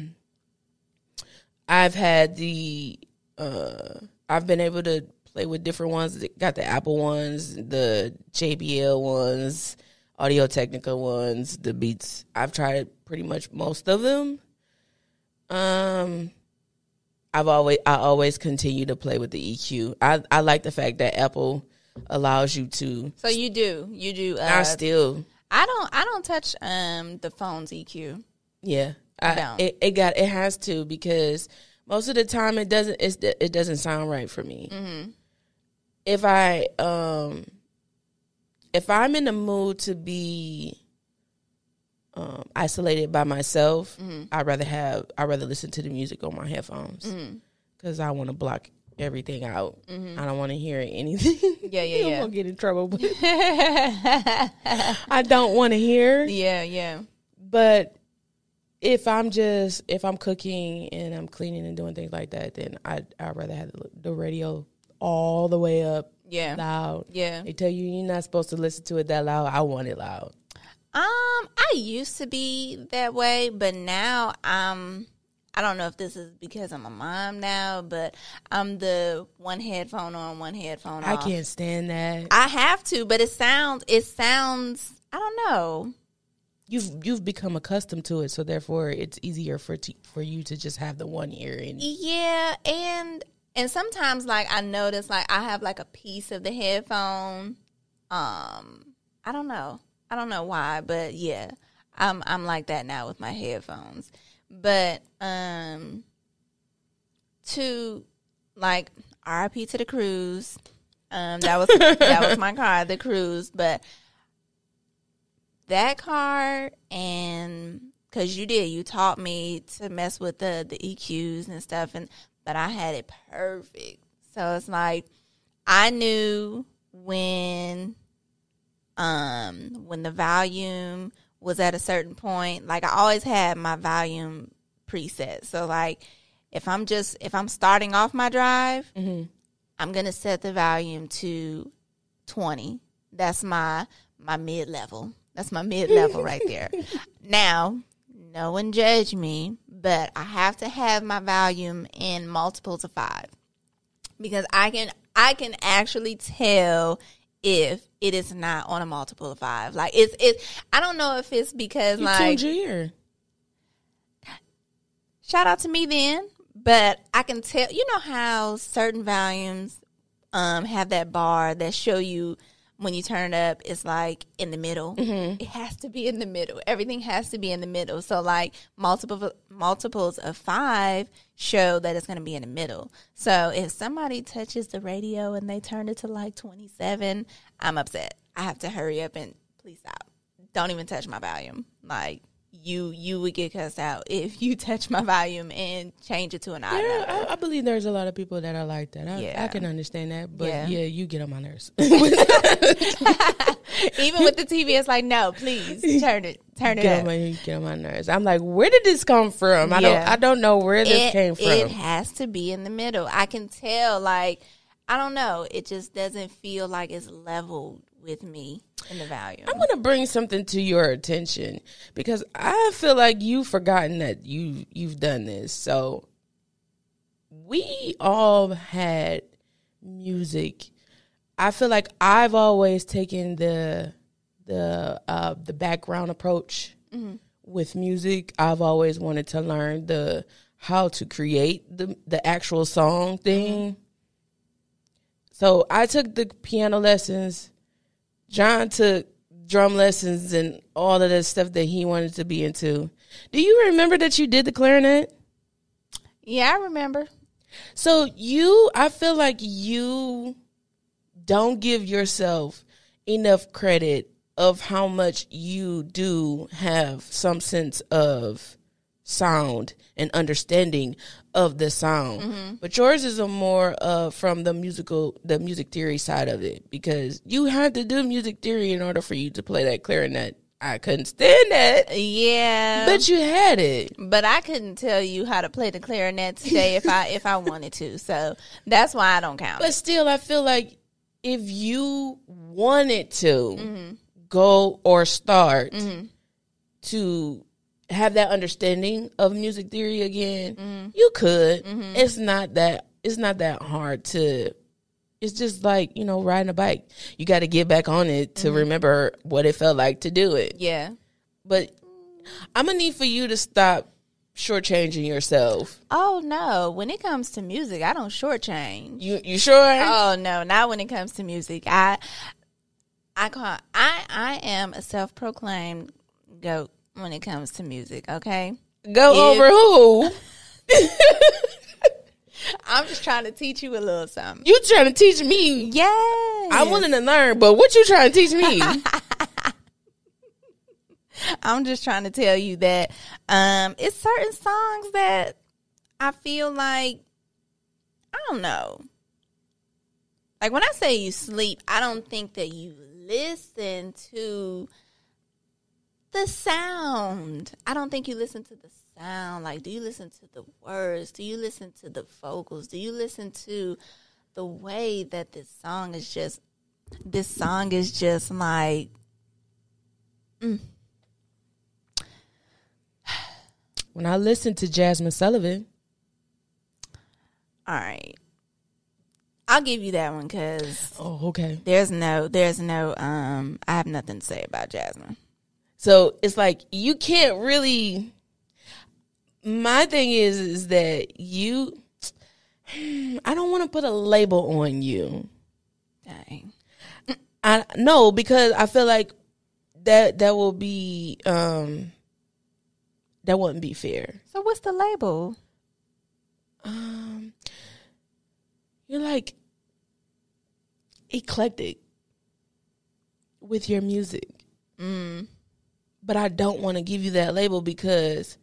I've had the, uh, I've been able to play with different ones. Got the Apple ones, the J B L ones, Audio Technica ones, the Beats. I've tried pretty much most of them. Um, I've always, I always continue to play with the E Q. I, I like the fact that Apple allows you to. So you do, you do. Uh, I still. I don't, I don't touch um the phone's E Q. Yeah. I, it, it got it has to because most of the time it doesn't it's, it doesn't sound right for me. Mm-hmm. If I um if I'm in the mood to be um, isolated by myself, mm-hmm. I'd rather have I'd rather listen to the music on my headphones because mm-hmm. I want to block everything out. Mm-hmm. I don't want to hear anything. Yeah, yeah, yeah. I'm gonna get in trouble. But I don't want to hear. Yeah, yeah. But if I'm just if I'm cooking and I'm cleaning and doing things like that, then I'd I'd rather have the, the radio all the way up, Yeah. loud. Yeah. They tell you you're not supposed to listen to it that loud. I want it loud. Um, I used to be that way, but now I'm. I don't know if this is because I'm a mom now, but I'm the one headphone on, one headphone I off. can't stand that. I have to, but it sounds. It sounds. I don't know. You've you've become accustomed to it, so therefore it's easier for t- for you to just have the one ear in. Yeah, and and sometimes like I notice like I have like a piece of the headphone. Um, I don't know. I don't know why, but yeah, I'm I'm like that now with my headphones. But um, to like R I P to the Cruise. Um, that was that was my car, the Cruise. But that car, and because you did, you taught me to mess with the the E Qs and stuff, and but I had it perfect. So it's like I knew when um when the volume was at a certain point. Like I always had my volume preset. So like if I'm just if I'm starting off my drive, Mm-hmm. I'm gonna set the volume to twenty. That's my my mid level. That's my mid level right there. Now, no one judge me, but I have to have my volume in multiples of five because I can I can actually tell if it is not on a multiple of five. Like it's it's I don't know if it's because You like tuned your ear. shout out to me then, but I can tell you know how certain volumes um have that bar that show you when you turn it up, it's like in the middle. Mm-hmm. It has to be in the middle. Everything has to be in the middle. So like multiple multiples of five show that it's going to be in the middle. So if somebody touches the radio and they turn it to like twenty-seven, I'm upset. I have to hurry up and please stop. Don't even touch my volume. Like you, you would get cussed out if you touch my volume and change it to an odd Yeah, number. I, I believe there's a lot of people that are like that. I, Yeah. I can understand that, but Yeah. yeah, you get on my nerves. Even with the T V, it's like, no, please turn it, turn it get up. on my you get on my nerves. I'm like, where did this come from? I don't Yeah. I don't know where this it, came from. It has to be in the middle. I can tell, like, I don't know. It just doesn't feel like it's leveled with me in the volume. I'm gonna bring something to your attention because I feel like you've forgotten that you you've done this. So we all had music. I feel like I've always taken the the uh, the background approach Mm-hmm. with music. I've always wanted to learn the how to create the the actual song thing. Mm-hmm. So I took the piano lessons. John took drum lessons and all of that stuff that he wanted to be into. Do you remember that you did the clarinet? Yeah, I remember. So you, I feel like you don't give yourself enough credit of how much you do have some sense of sound and understanding of the sound. Mm-hmm. But yours is a more uh, from the musical, the music theory side of it, because you have to do music theory in order for you to play that clarinet. I couldn't stand that, Yeah, but you had it. but I couldn't tell you how to play the clarinet today if I if I wanted to. So that's why I don't count. But still, I feel like if you wanted to Mm-hmm. go or start Mm-hmm. to have that understanding of music theory again, Mm-hmm. you could. Mm-hmm. It's not that it's not that hard to. It's just like, you know, riding a bike. You got to get back on it to Mm-hmm. remember what it felt like to do it. Yeah. But I'm gonna need for you to stop shortchanging yourself. Oh no! When it comes to music, I don't shortchange. You you sure? Oh no, not when it comes to music. I I call I I am a self-proclaimed goat when it comes to music, okay? Go If- over who? I'm just trying to teach you a little something. You trying to teach me? Yes. I'm willing to learn, but what you trying to teach me? I'm just trying to tell you that um it's certain songs that I feel like I don't know. Like when I say you sleep, I don't think that you listen to the sound. I don't think you listen to the sound. Like, do you listen to the words? Do you listen to the vocals? Do you listen to the way that this song is just, this song is just like, mm. When I listen to Jasmine Sullivan. All right. I'll give you that one because oh, okay. There's no, there's no, um, I have nothing to say about Jasmine. So it's like you can't really. My thing is, is that you. I don't want to put a label on you. Dang. I no because I feel like that that will be um. That wouldn't be fair. So what's the label? Um, you're like eclectic with your music. Mm. But I don't want to give you that label because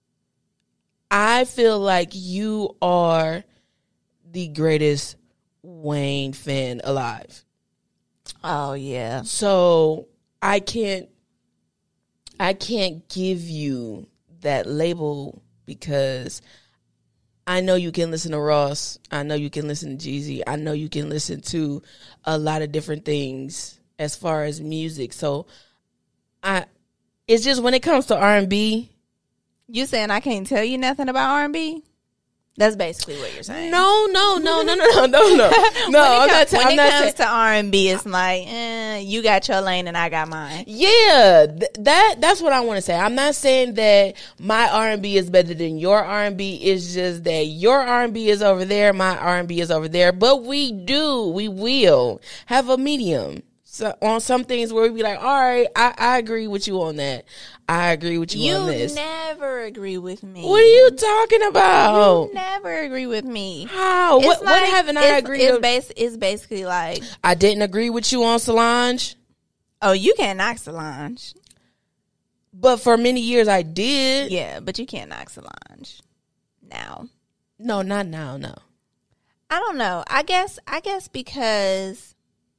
I feel like you are the greatest Wayne fan alive. Oh, yeah. So I can't, I can't give you that label because I know you can listen to Ross. I know you can listen to Jeezy. I know you can listen to a lot of different things as far as music. So I, it's just when it comes to R and B. You saying I can't tell you nothing about R and B? That's basically what you're saying. No, no, no, no, no, no, no, no. No, I'm not. When I'm it not comes saying. to R and B, it's like, eh, you got your lane and I got mine. Yeah, th- that that's what I want to say. I'm not saying that my R and B is better than your R and B. It's just that your R and B is over there, my R and B is over there. But we do, we will have a medium. So on some things where we be like, all right, I, I agree with you on that. I agree with you, You on this. never agree with me. What are you talking about? You never agree with me. How? It's What, what like- haven't I it's, agreed it's, with? bas- it's basically like, I didn't agree with you on Solange, oh, you can't knock Solange. but for many years I did. Yeah, but you can't knock Solange now. No, not now, no. I don't know. I guess I guess because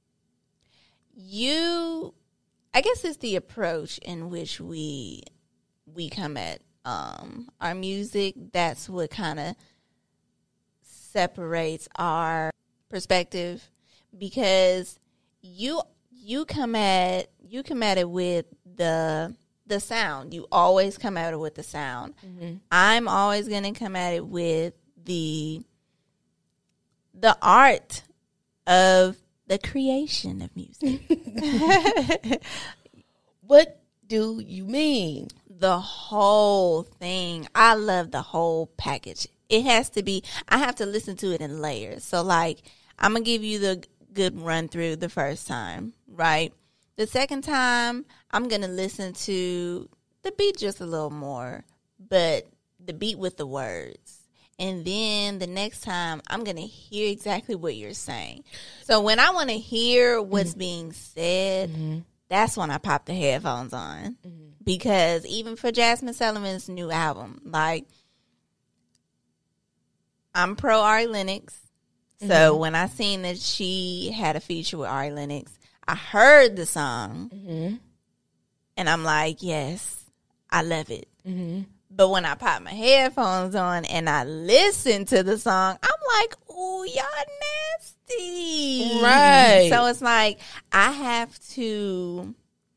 you I guess it's the approach in which we we come at um our music. That's what kind of separates our perspective, because you you come at you come at it with the the sound. You always come at it with the sound. Mm-hmm. I'm always going to come at it with the the art of the creation of music. What do you mean? The whole thing. I love the whole package. It has to be, I have to listen to it in layers. So, like, I'm going to give you the good run through the first time, right? The second time, I'm going to listen to the beat just a little more, but the beat with the words. And then the next time, I'm going to hear exactly what you're saying. So when I want to hear what's mm-hmm. being said, mm-hmm. that's when I pop the headphones on. Mm-hmm. Because even for Jasmine Sullivan's new album, like, I'm pro Ari Lennox. So mm-hmm. when I seen that she had a feature with Ari Lennox, I heard the song. Mm-hmm. And I'm like, yes, I love it. Mm-hmm. But when I pop my headphones on and I listen to the song, I'm like, ooh, y'all nasty. Right. So it's like, I have to,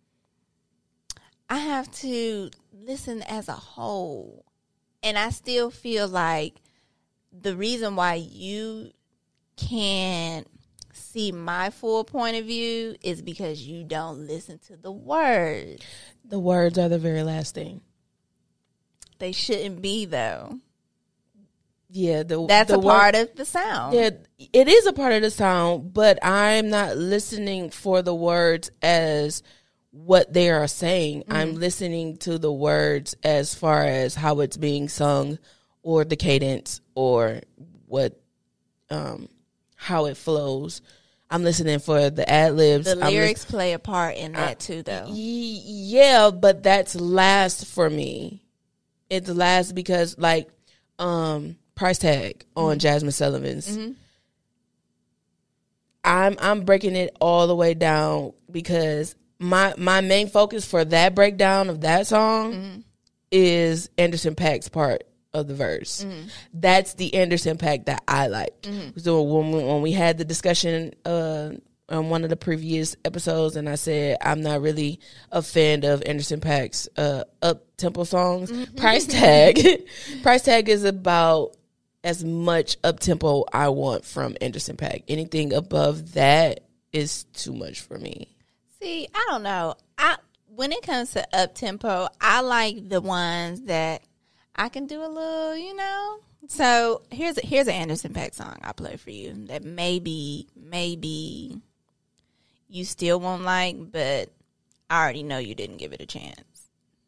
I have to listen as a whole. And I still feel like the reason why you can't see my full point of view is because you don't listen to the words. The words are the very last thing. They shouldn't be, though. Yeah, the, that's the a word, part of the sound. Yeah, it is a part of the sound, but I'm not listening for the words as what they are saying. Mm-hmm. I'm listening to the words as far as how it's being sung, or the cadence, or what, um, how it flows. I'm listening for the ad libs. The lyrics li- play a part in that I, too, though. Y- yeah, but that's last for me. It's last because, like, um, Price Tag on mm-hmm. Jasmine Sullivan's. Mm-hmm. I'm I'm breaking it all the way down because my my main focus for that breakdown of that song mm-hmm. is Anderson .Paak's part of the verse. Mm-hmm. That's the Anderson .Paak that I like. Mm-hmm. So when we, when we had the discussion uh, on one of the previous episodes, and I said I'm not really a fan of Anderson .Paak's uh, up tempo songs. Mm-hmm. Price Tag, Price Tag is about as much up tempo I want from Anderson .Paak. Anything above that is too much for me. See, I don't know. I when it comes to up tempo, I like the ones that I can do a little, you know. So here's a, here's an Anderson .Paak song I'll play for you that maybe maybe you still won't like, but I already know you didn't give it a chance.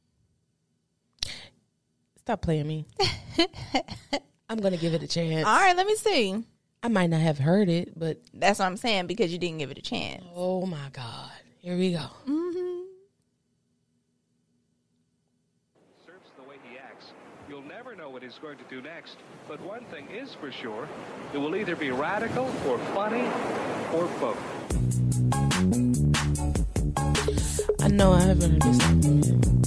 Stop playing me. I'm gonna give it a chance. All right, let me see. I might not have heard it, but that's what I'm saying because you didn't give it a chance. Oh my God. Here we go. Mm-hmm. Surfs the way he acts. You'll never know what he's going to do next. But one thing is for sure, it will either be radical or funny or both. I know I haven't heard this song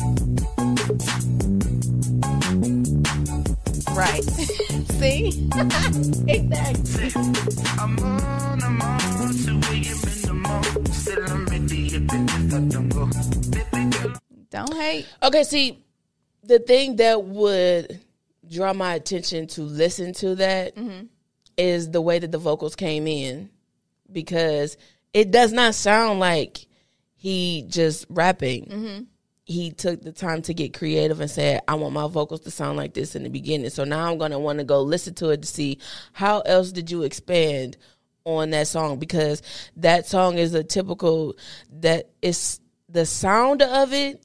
yet. Right. See? Exactly. I'm on, I'm on, so we in the mode. Still I'm ready if it don't go. Don't hate. Okay, see, the thing that would draw my attention to listen to that mm-hmm. is the way that the vocals came in, because it does not sound like he just rapping. Mm-hmm. He took the time to get creative and said, I want my vocals to sound like this in the beginning. So now I'm going to want to go listen to it to see how else did you expand on that song, because that song is a typical, that it's the sound of it.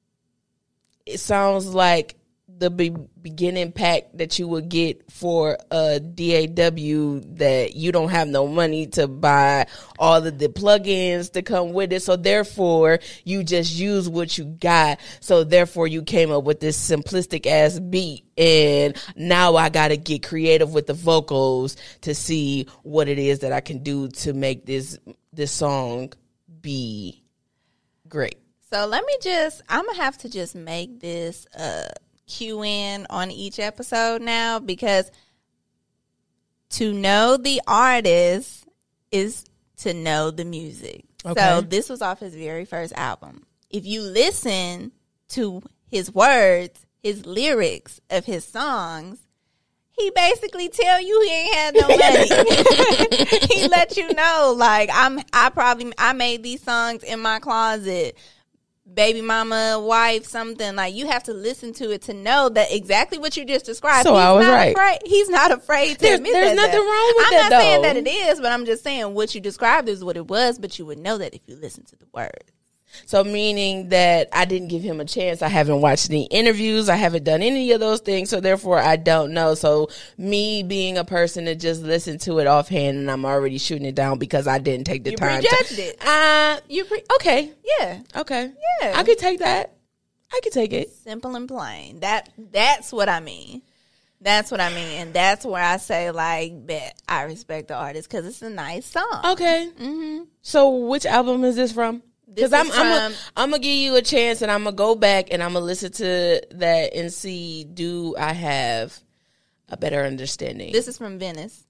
It sounds like the be- beginning pack that you would get for a D A W that you don't have no money to buy all of the plugins to come with it. So therefore you just use what you got. So therefore you came up with this simplistic ass beat. And now I got to get creative with the vocals to see what it is that I can do to make this, this song be great. So let me just, I'm going to have to just make this, uh, cue in on each episode now, because to know the artist is to know the music. Okay. So this was off his very first album. If you listen to his words, his lyrics of his songs, he basically tell you he ain't had no money. He let you know, like, I'm I probably I made these songs in my closet. Baby mama, wife, something. Like, you have to listen to it to know that exactly what you just described. So he's I was not right. Afraid, he's not afraid to there's, admit there's that. There's nothing that. wrong with I'm that, not though. saying that it is, but I'm just saying what you described is what it was, but you would know that if you listen to the words. So meaning that I didn't give him a chance. I haven't watched any interviews. I haven't done any of those things. So therefore I don't know. So me being a person that just listened to it offhand and I'm already shooting it down because I didn't take the you time. You prejudged it. Uh, you pre- okay. Yeah. Okay. Yeah. I could take that. I could take it. Simple and plain. That That's what I mean. That's what I mean. And that's where I say, like, bet I respect the artist because it's a nice song. Okay. Mm-hmm. So which album is this from? Because I'm I'm I'm gonna give you a chance, and I'm gonna go back and I'm gonna listen to that and see, do I have a better understanding? This is from Venice.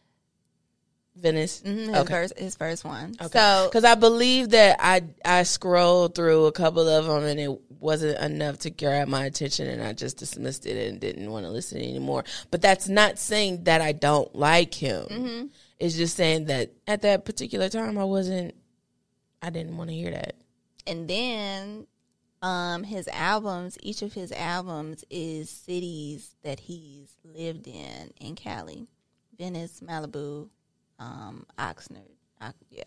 Venice, mm-hmm, his okay. first his first one. Okay. So because I believe that I I scrolled through a couple of them and it wasn't enough to grab my attention, and I just dismissed it and didn't want to listen anymore. But that's not saying that I don't like him. Mm-hmm. It's just saying that at that particular time I wasn't. I didn't want to hear that. And then um, his albums, each of his albums is cities that he's lived in in Cali. Venice, Malibu, um, Oxnard. Ox- yeah.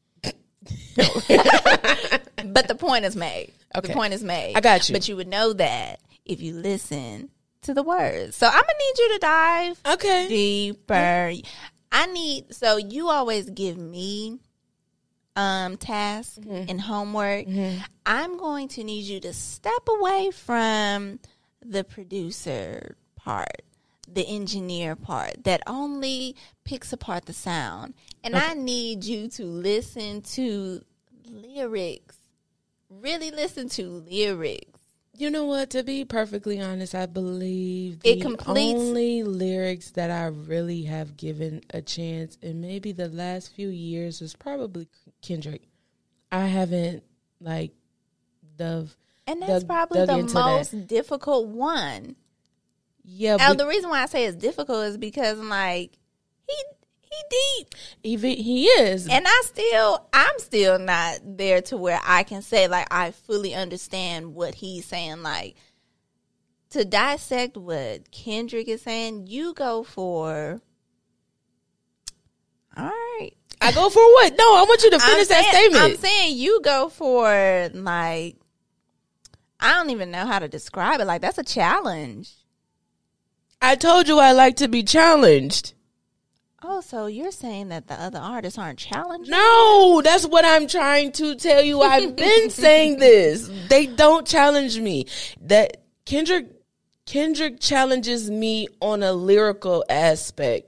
But the point is made. Okay. The point is made. I got you. But you would know that if you listen to the words. So I'm going to need you to dive okay. deeper. I need, so you always give me um task mm-hmm. and homework. Mm-hmm. I'm going to need you to step away from the producer part, the engineer part that only picks apart the sound. And okay. I need you to listen to lyrics really listen to lyrics. You know what? To be perfectly honest, I believe the It completes- only lyrics that I really have given a chance in maybe the last few years is probably Kendrick. I haven't, like, dove. And that's dug- probably dug the into most that. difficult one. Yeah, Now, but the reason why I say it's difficult is because, I'm like, he he deep. even he is. And I still, I'm still not there to where I can say, like, I fully understand what he's saying. Like, to dissect what Kendrick is saying, you go for, all right. I go for what? No, I want you to finish I'm that saying, statement. I'm saying you go for, like, I don't even know how to describe it. Like, that's a challenge. I told you I like to be challenged. Oh, so you're saying that the other artists aren't challenging? No, that's what I'm trying to tell you. I've been saying this. They don't challenge me. That Kendrick Kendrick challenges me on a lyrical aspect.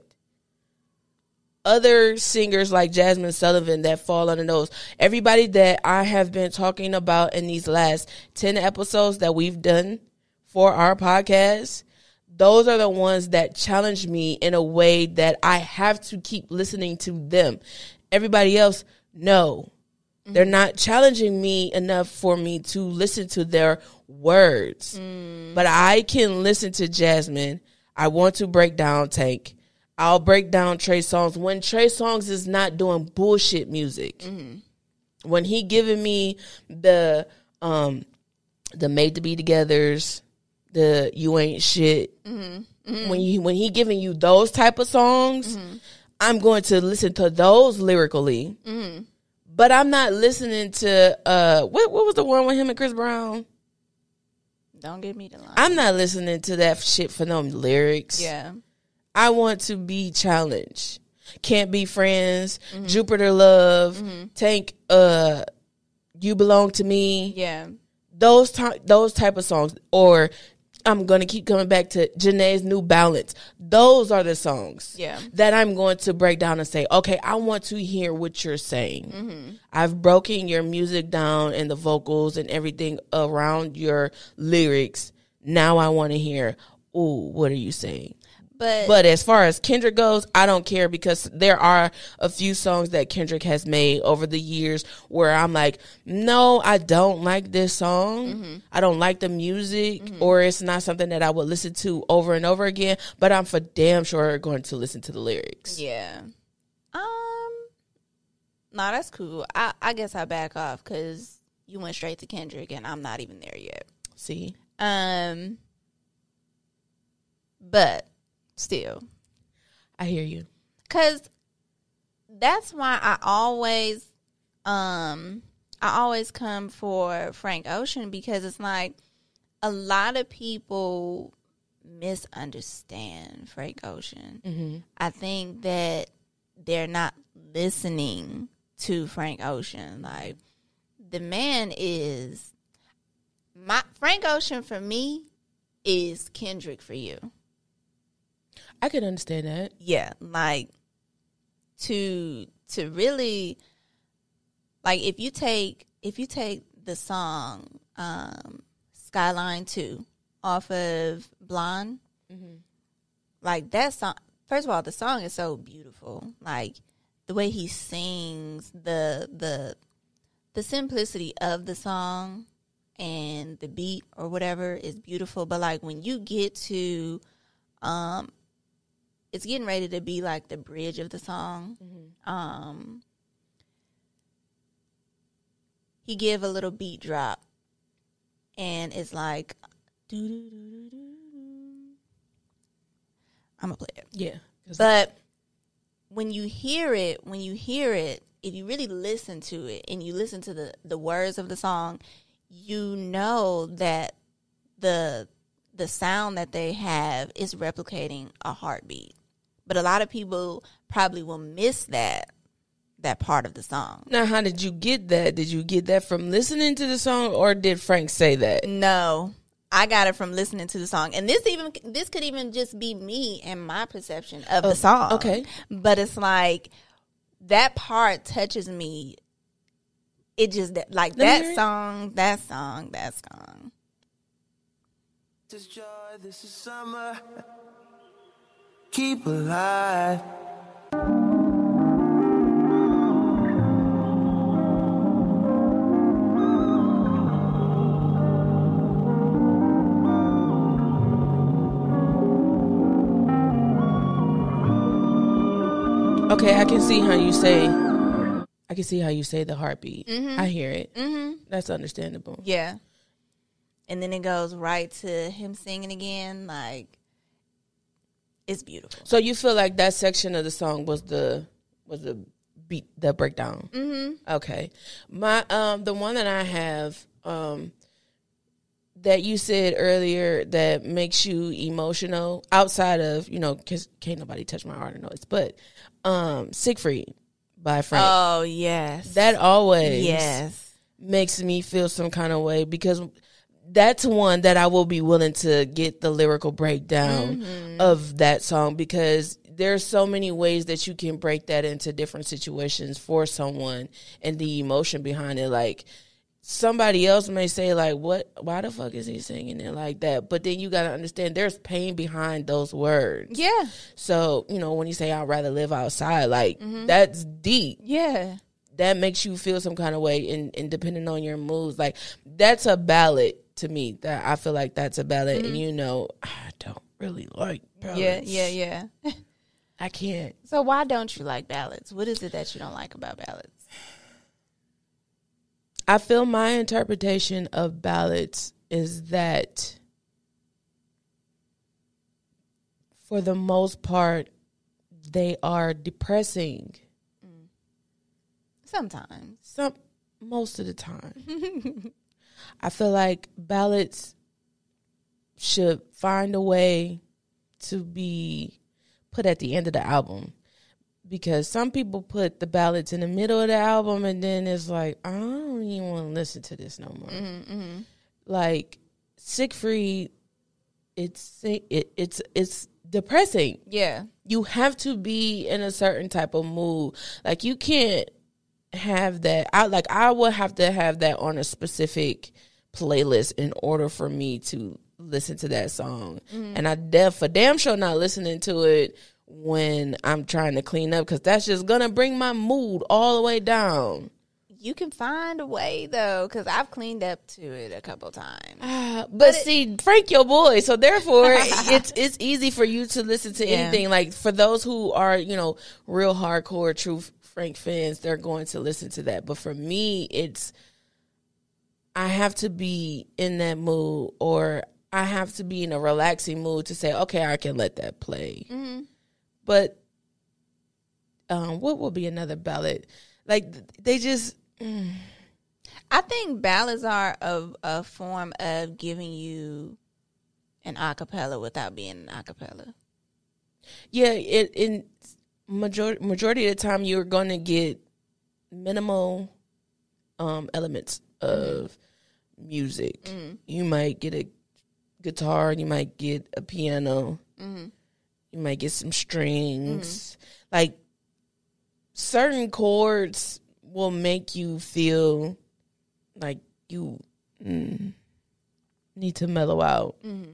Other singers like Jasmine Sullivan that fall under those. Everybody that I have been talking about in these last ten episodes that we've done for our podcast, those are the ones that challenge me in a way that I have to keep listening to them. Everybody else, no. Mm-hmm. They're not challenging me enough for me to listen to their words. Mm. But I can listen to Jasmine. I want to break down Tank. I'll break down Trey Songz when Trey Songz is not doing bullshit music. Mm-hmm. When he giving me the um the Made to Be Togethers, the You Ain't Shit. Mm-hmm. Mm-hmm. When you when he giving you those type of songs, mm-hmm. I'm going to listen to those lyrically. Mm-hmm. But I'm not listening to uh what what was the one with him and Chris Brown? Don't give me the line. I'm not listening to that shit for no lyrics. Yeah. I want to be challenged. Can't Be Friends, mm-hmm. Jupiter Love, mm-hmm. Tank, uh, You Belong to Me. Yeah. Those, ty- those type of songs. Or I'm going to keep coming back to Janae's New Balance. Those are the songs yeah. that I'm going to break down and say, okay, I want to hear what you're saying. Mm-hmm. I've broken your music down and the vocals and everything around your lyrics. Now I want to hear, ooh, what are you saying? But, but as far as Kendrick goes, I don't care because there are a few songs that Kendrick has made over the years where I'm like, no, I don't like this song. Mm-hmm. I don't like the music, mm-hmm. or it's not something that I would listen to over and over again, but I'm for damn sure going to listen to the lyrics. Yeah. Um, no, that's cool. I, I guess I back off because you went straight to Kendrick and I'm not even there yet. See? Um, but still, I hear you. Cause that's why I always, um, I always come for Frank Ocean because it's like a lot of people misunderstand Frank Ocean. Mm-hmm. I think that they're not listening to Frank Ocean. Like the man is my Frank Ocean for me is Kendrick for you. I can understand that. Yeah, like to to really like if you take if you take the song um, Skyline two off of Blonde, mm-hmm. like that song. First of all, the song is so beautiful. Like the way he sings, the the the simplicity of the song and the beat or whatever is beautiful. But like when you get to um. it's getting ready to be like the bridge of the song. Mm-hmm. Um, he give a little beat drop, and it's like, I'm gonna play it. Yeah, but when you hear it, when you hear it, if you really listen to it and you listen to the the words of the song, you know that the the sound that they have is replicating a heartbeat. But a lot of people probably will miss that that part of the song. Now, how did you get that? Did you get that from listening to the song, or did Frank say that? No, I got it from listening to the song. And this even this could even just be me and my perception of oh, the song. Okay. But it's like that part touches me it just like Let me hear that it. song, that song, that song. This is joy, this is summer. Keep alive. Okay, I can see how you say. I can see how you say the heartbeat. Mm-hmm. I hear it. Mm-hmm. That's understandable. Yeah. And then it goes right to him singing again. Like, it's beautiful. So you feel like that section of the song was the was the beat, the breakdown. Mm-hmm. Okay, my um the one that I have um that you said earlier that makes you emotional outside of, you know, because can't nobody touch my heart or noise, but um Siegfried by Frank. Oh, yes. That always yes. makes me feel some kind of way, because that's one that I will be willing to get the lyrical breakdown Mm-hmm. of that song, because there's so many ways that you can break that into different situations for someone and the emotion behind it. Like, somebody else may say, like, what, why the fuck is he singing it like that? But then you got to understand there's pain behind those words. Yeah. So, you know, when you say I'd rather live outside, like, that's deep. Yeah. That makes you feel some kind of way, and, and depending on your moods, like, that's a ballad to me. That I feel like that's a ballad, and you know, I don't really like ballads. Yeah, yeah, yeah. I can't. So why don't you like ballads? What is it that you don't like about ballads? I feel my interpretation of ballads is that, for the most part, they are depressing. Sometimes. Some most of the time. I feel like ballads should find a way to be put at the end of the album, because some people put the ballads in the middle of the album, and then it's like, I don't even want to listen to this no more. Mm-hmm, mm-hmm. Like Siegfried, it's it, it's it's depressing. Yeah. You have to be in a certain type of mood. Like, you can't have that. I like I would have to have that on a specific playlist in order for me to listen to that song. Mm-hmm. And I def for damn sure not listening to it when I'm trying to clean up, because that's just gonna bring my mood all the way down. You can find a way, though, because I've cleaned up to it a couple times. Uh, but, see, Frank your boy, so therefore it's it's easy for you to listen to Yeah. anything. Like, for those who are, you know, real hardcore true Frank fans, they're going to listen to that. But for me, it's, I have to be in that mood, or I have to be in a relaxing mood to say, okay, I can let that play. Mm-hmm. But um, what will be another ballad? Like, they just... Mm. I think ballads are a, a form of giving you an acapella without being an acapella. Yeah, it in majority majority of the time you're going to get minimal um, elements of mm-hmm. music. Mm-hmm. You might get a guitar, you might get a piano, mm-hmm. you might get some strings. Mm-hmm. Like, certain chords will make you feel like you mm, need to mellow out. Mm-hmm.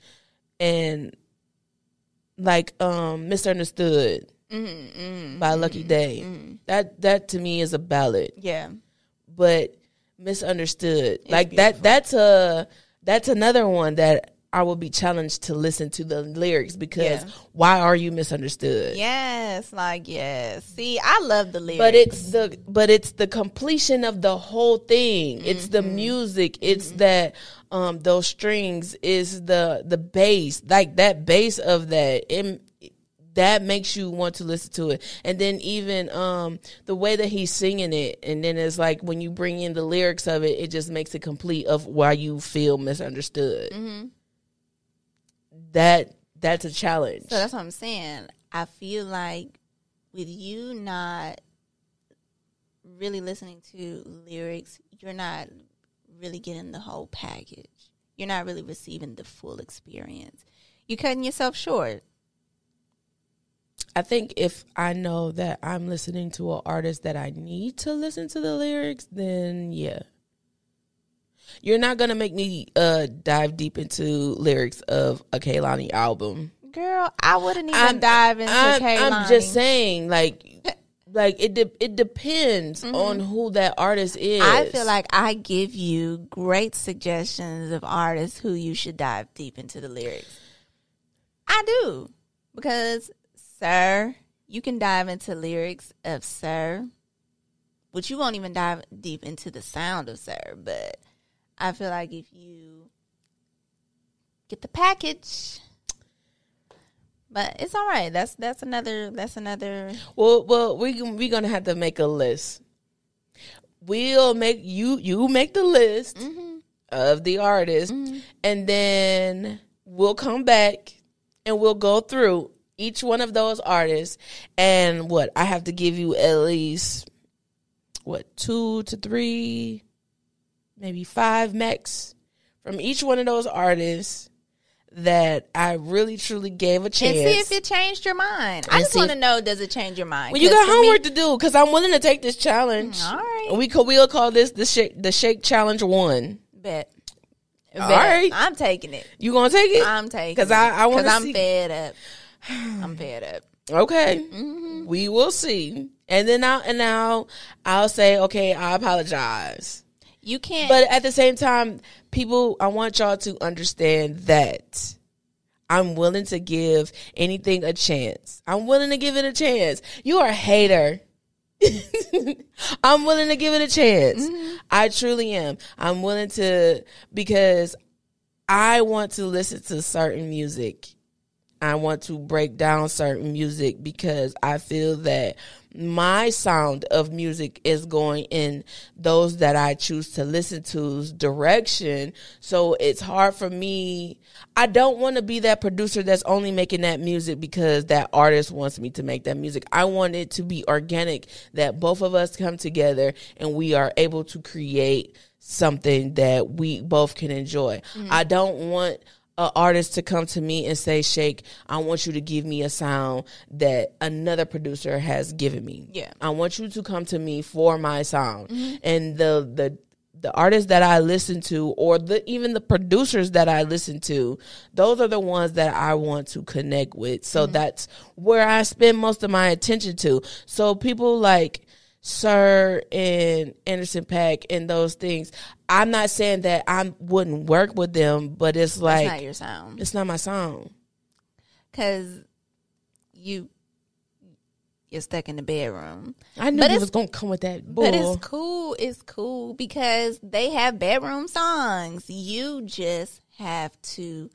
And like um, Misunderstood mm-hmm, mm-hmm, by Lucky Day. Mm-hmm. That that to me is a ballad. Yeah. But Misunderstood. It's like beautiful. that that's a that's another one that I will be challenged to listen to the lyrics, because Yeah. why are you misunderstood? Yes, like yes. See, I love the lyrics. But it's the but it's the completion of the whole thing. Mm-hmm. It's the music. It's mm-hmm. that um those strings, is the the bass. Like that bass of that, it, that makes you want to listen to it. And then even um the way that he's singing it, and then it's like when you bring in the lyrics of it, it just makes it complete of why you feel misunderstood. Mm-hmm. That that's a challenge. So that's what I'm saying. I feel like with you not really listening to lyrics, you're not really getting the whole package. You're not really receiving the full experience. You're cutting yourself short. I think if I know that I'm listening to an artist that I need to listen to the lyrics, then yeah. You're not going to make me uh, dive deep into lyrics of a Kehlani album. Girl, I wouldn't even I'm, dive into I'm, Kehlani. I'm just saying, like, like it de- it depends mm-hmm. on who that artist is. I feel like I give you great suggestions of artists who you should dive deep into the lyrics. I do. Because, Sir, you can dive into lyrics of Sir, which you won't even dive deep into the sound of Sir, but I feel like if you get the package, but it's all right. That's that's another that's another. Well, well, we we gonna have to make a list. We'll make you you make the list mm-hmm. of the artists, mm-hmm. and then we'll come back and we'll go through each one of those artists. And what I have to give you at least what two to three. Maybe five max from each one of those artists that I really truly gave a chance. And see if it changed your mind. I just want to know, does it change your mind? Well, you got homework me, to do because I'm willing to take this challenge. All right. And we could, we'll call this the shake, the shake challenge one. Bet. Bet. All right. I'm taking it. You going to take it? I'm taking it. Because I, I want to I'm see. fed up. I'm fed up. Okay. Mm-hmm. We will see. And then I'll, and now I'll say, okay, I apologize. You can't. But at the same time, people, I want y'all to understand that I'm willing to give anything a chance. I'm willing to give it a chance. You are a hater. I'm willing to give it a chance. Mm-hmm. I truly am. I'm willing to, because I want to listen to certain music. I want to break down certain music because I feel that my sound of music is going in those that I choose to listen to's direction. So it's hard for me. I don't want to be that producer that's only making that music because that artist wants me to make that music. I want it to be organic, that both of us come together and we are able to create something that we both can enjoy. Mm-hmm. I don't want an artist to come to me and say, Shake, I want you to give me a sound that another producer has given me. Yeah. I want you to come to me for my sound. Mm-hmm. And the, the, the artists that I listen to, or the, even the producers that I listen to, those are the ones that I want to connect with. So mm-hmm. that's where I spend most of my attention to. So people like Sir and Anderson .Paak and those things, I'm not saying that I wouldn't work with them, but it's like, it's not your sound. It's not my sound. Cause you you're stuck in the bedroom. I knew it was gonna come with that bull. But it's cool. It's cool because they have bedroom songs. You just have to listen.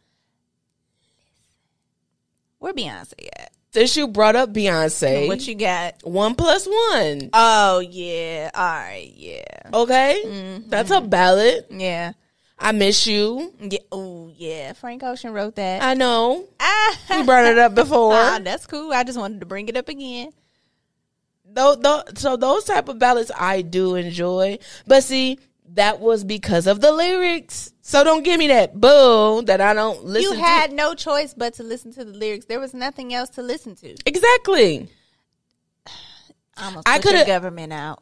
Where Beyonce at? Since you brought up Beyonce, what you got? One plus one. Oh yeah, all right, yeah. Okay, mm-hmm. That's a ballad. Yeah, I miss you. Yeah. Oh yeah, Frank Ocean wrote that. I know. We brought it up before. Ah, that's cool. I just wanted to bring it up again. Though, though, so those type of ballads I do enjoy, but see, that was because of the lyrics. So don't give me that boo that I don't listen to. You had to. no choice but to listen to the lyrics. There was nothing else to listen to. Exactly. I almost I put the government out.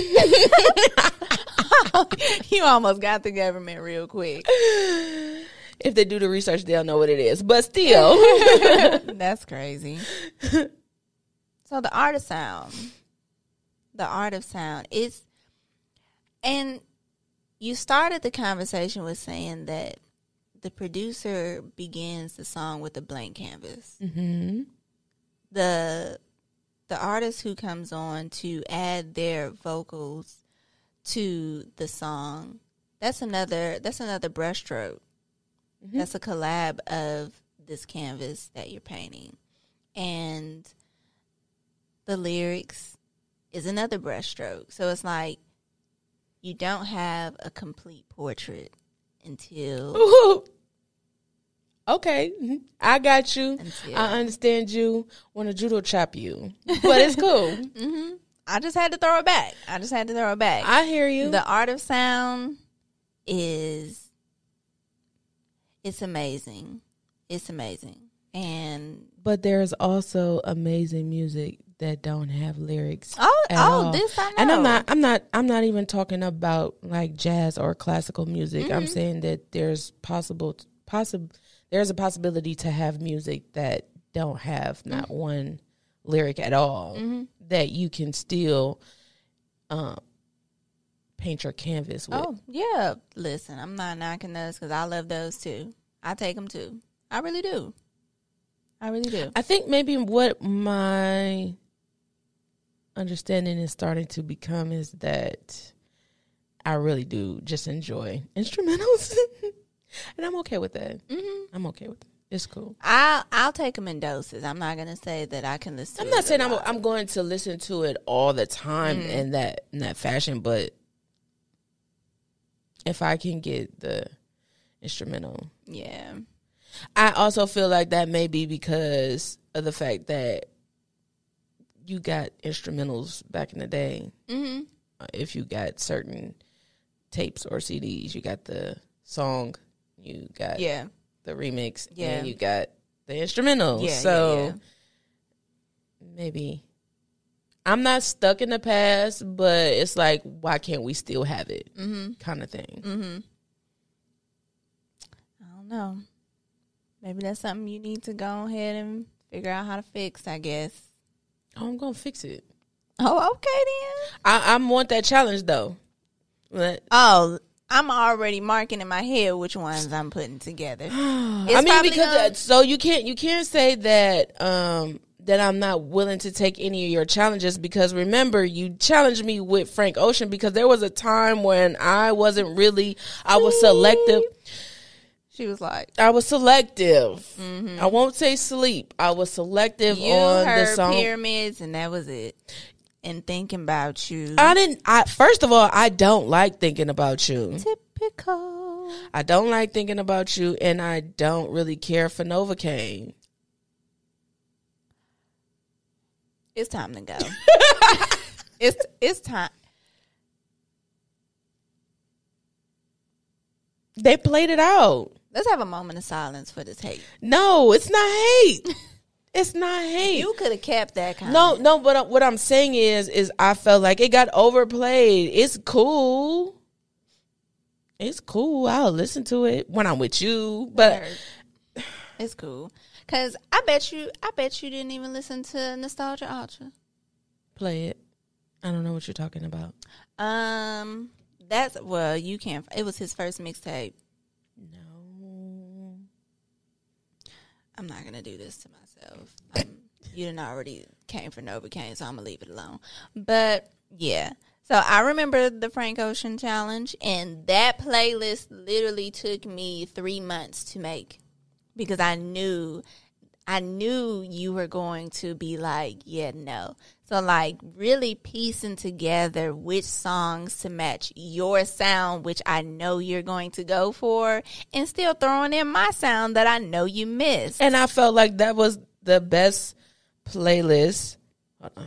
You almost got the government real quick. If they do the research, they'll know what it is. But still. That's crazy. So the art of sound. The art of sound is, and you started the conversation with saying that the producer begins the song with a blank canvas. Mm-hmm. The the artist who comes on to add their vocals to the song, that's another that's another brushstroke. Mm-hmm. That's a collab of this canvas that you're painting. And the lyrics is another brushstroke. So it's like you don't have a complete portrait until... Ooh. Okay, I got you. Until, I understand you. Want to judo chop you. But it's cool. Mm-hmm. I just had to throw it back. I just had to throw it back. I hear you. The art of sound is... It's amazing. It's amazing. And But there's also amazing music that don't have lyrics. oh, at oh, all. this I know. And I'm not, I'm not, I'm not even talking about like jazz or classical music. I'm saying that there's possible, possible, there's a possibility to have music that don't have not mm-hmm. one lyric at all mm-hmm. that you can still um, paint your canvas with. Oh yeah, listen, I'm not knocking those because I love those too. I take them too. I really do. I really do. I think maybe what my understanding is starting to become is that I really do just enjoy instrumentals, and I'm okay with that. Mm-hmm. I'm okay with it. It's cool. I'll I'll take them in doses. I'm not gonna say that I can listen. I'm to not it saying a I'm lot. I'm going to listen to it all the time Mm. in that in that fashion, but if I can get the instrumental, Yeah. I also feel like that may be because of the fact that you got instrumentals back in the day. Mm-hmm. Uh, if you got certain tapes or C Ds, you got the song, you got Yeah. the remix, Yeah. and you got the instrumental. Yeah, so yeah, yeah. maybe I'm not stuck in the past, but it's like, why can't we still have it? Mm-hmm. Kind of thing. Mm-hmm. I don't know. Maybe that's something you need to go ahead and figure out how to fix, I guess. Oh, I'm gonna fix it. Oh, okay then. I, I want that challenge though. But Oh, I'm already marking in my head which ones I'm putting together. I mean, probably because gonna- uh, so you can't you can't say that um, that I'm not willing to take any of your challenges, because remember, you challenged me with Frank Ocean because there was a time when I wasn't really I was selective. She was like, I was selective. I won't say sleep. I was selective you on the heard song. pyramids, and that was it. And thinking about you. I didn't. I first of all, I don't like thinking about you. Typical. I don't like thinking about you, and I don't really care for Novocaine. It's time to go. it's it's time. They played it out. Let's have a moment of silence for this hate. No, it's not hate. It's not hate. You could have kept that kind. No, no, but what I'm saying is, is I felt like it got overplayed. It's cool. It's cool. I'll listen to it when I'm with you, but it's cool. Cause I bet you, I bet you didn't even listen to Nostalgia Ultra. play it. I don't know what you're talking about. Um, that's well, you can't. It was his first mixtape. No. I'm not gonna do this to myself. Um, you didn't already came for Novocaine, so I'm gonna leave it alone. But yeah, so I remember the Frank Ocean challenge, and that playlist literally took me three months to make because I knew, I knew you were going to be like, yeah, no. So like really piecing together which songs to match your sound, which I know you're going to go for, and still throwing in my sound that I know you missed. And I felt like that was the best playlist. Hold on.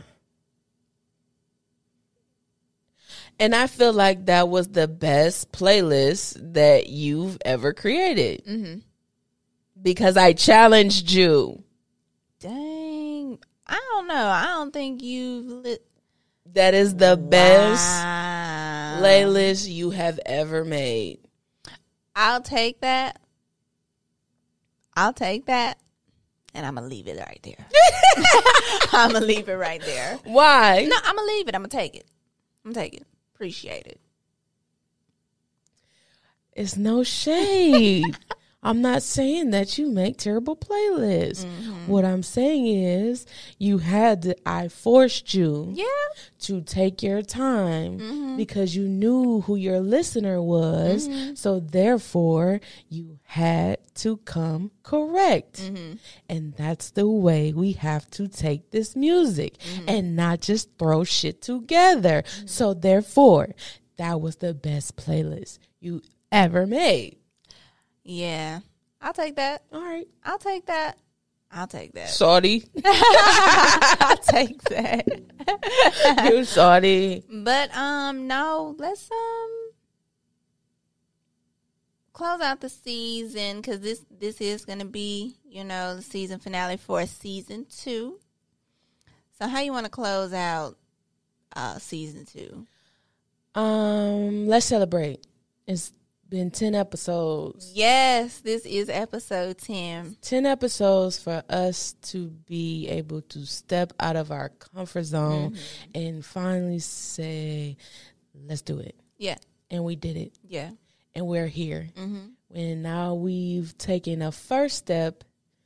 And I feel like that was the best playlist that you've ever created. Mm-hmm. Because I challenged you. Dang. I don't know. I don't think you've lit. That is the best Wow. playlist you have ever made. I'll take that. I'll take that. And I'm going to leave it right there. I'm going to leave it right there. Why? No, I'm going to leave it. I'm going to take it. I'm going to take it. Appreciate it. It's no shade. I'm not saying that you make terrible playlists. Mm-hmm. What I'm saying is you had to, I forced you Yeah. to take your time Mm-hmm. because you knew who your listener was. Mm-hmm. So therefore you had to come correct. Mm-hmm. And that's the way we have to take this music Mm-hmm. and not just throw shit together. Mm-hmm. So therefore that was the best playlist you ever made. Yeah. I'll take that. All right. I'll take that. I'll take that. Saudi. I'll take that. You Saudi. But um no, let's um close out the season, because this this is going to be, you know, the season finale for season two. So how you want to close out uh, season two? Um, let's celebrate. It's been ten episodes. Yes, this is episode ten. ten episodes for us to be able to step out of our comfort zone mm-hmm. and finally say, let's do it. Yeah. And we did it. Yeah. And we're here. Mm-hmm. And now we've taken a first step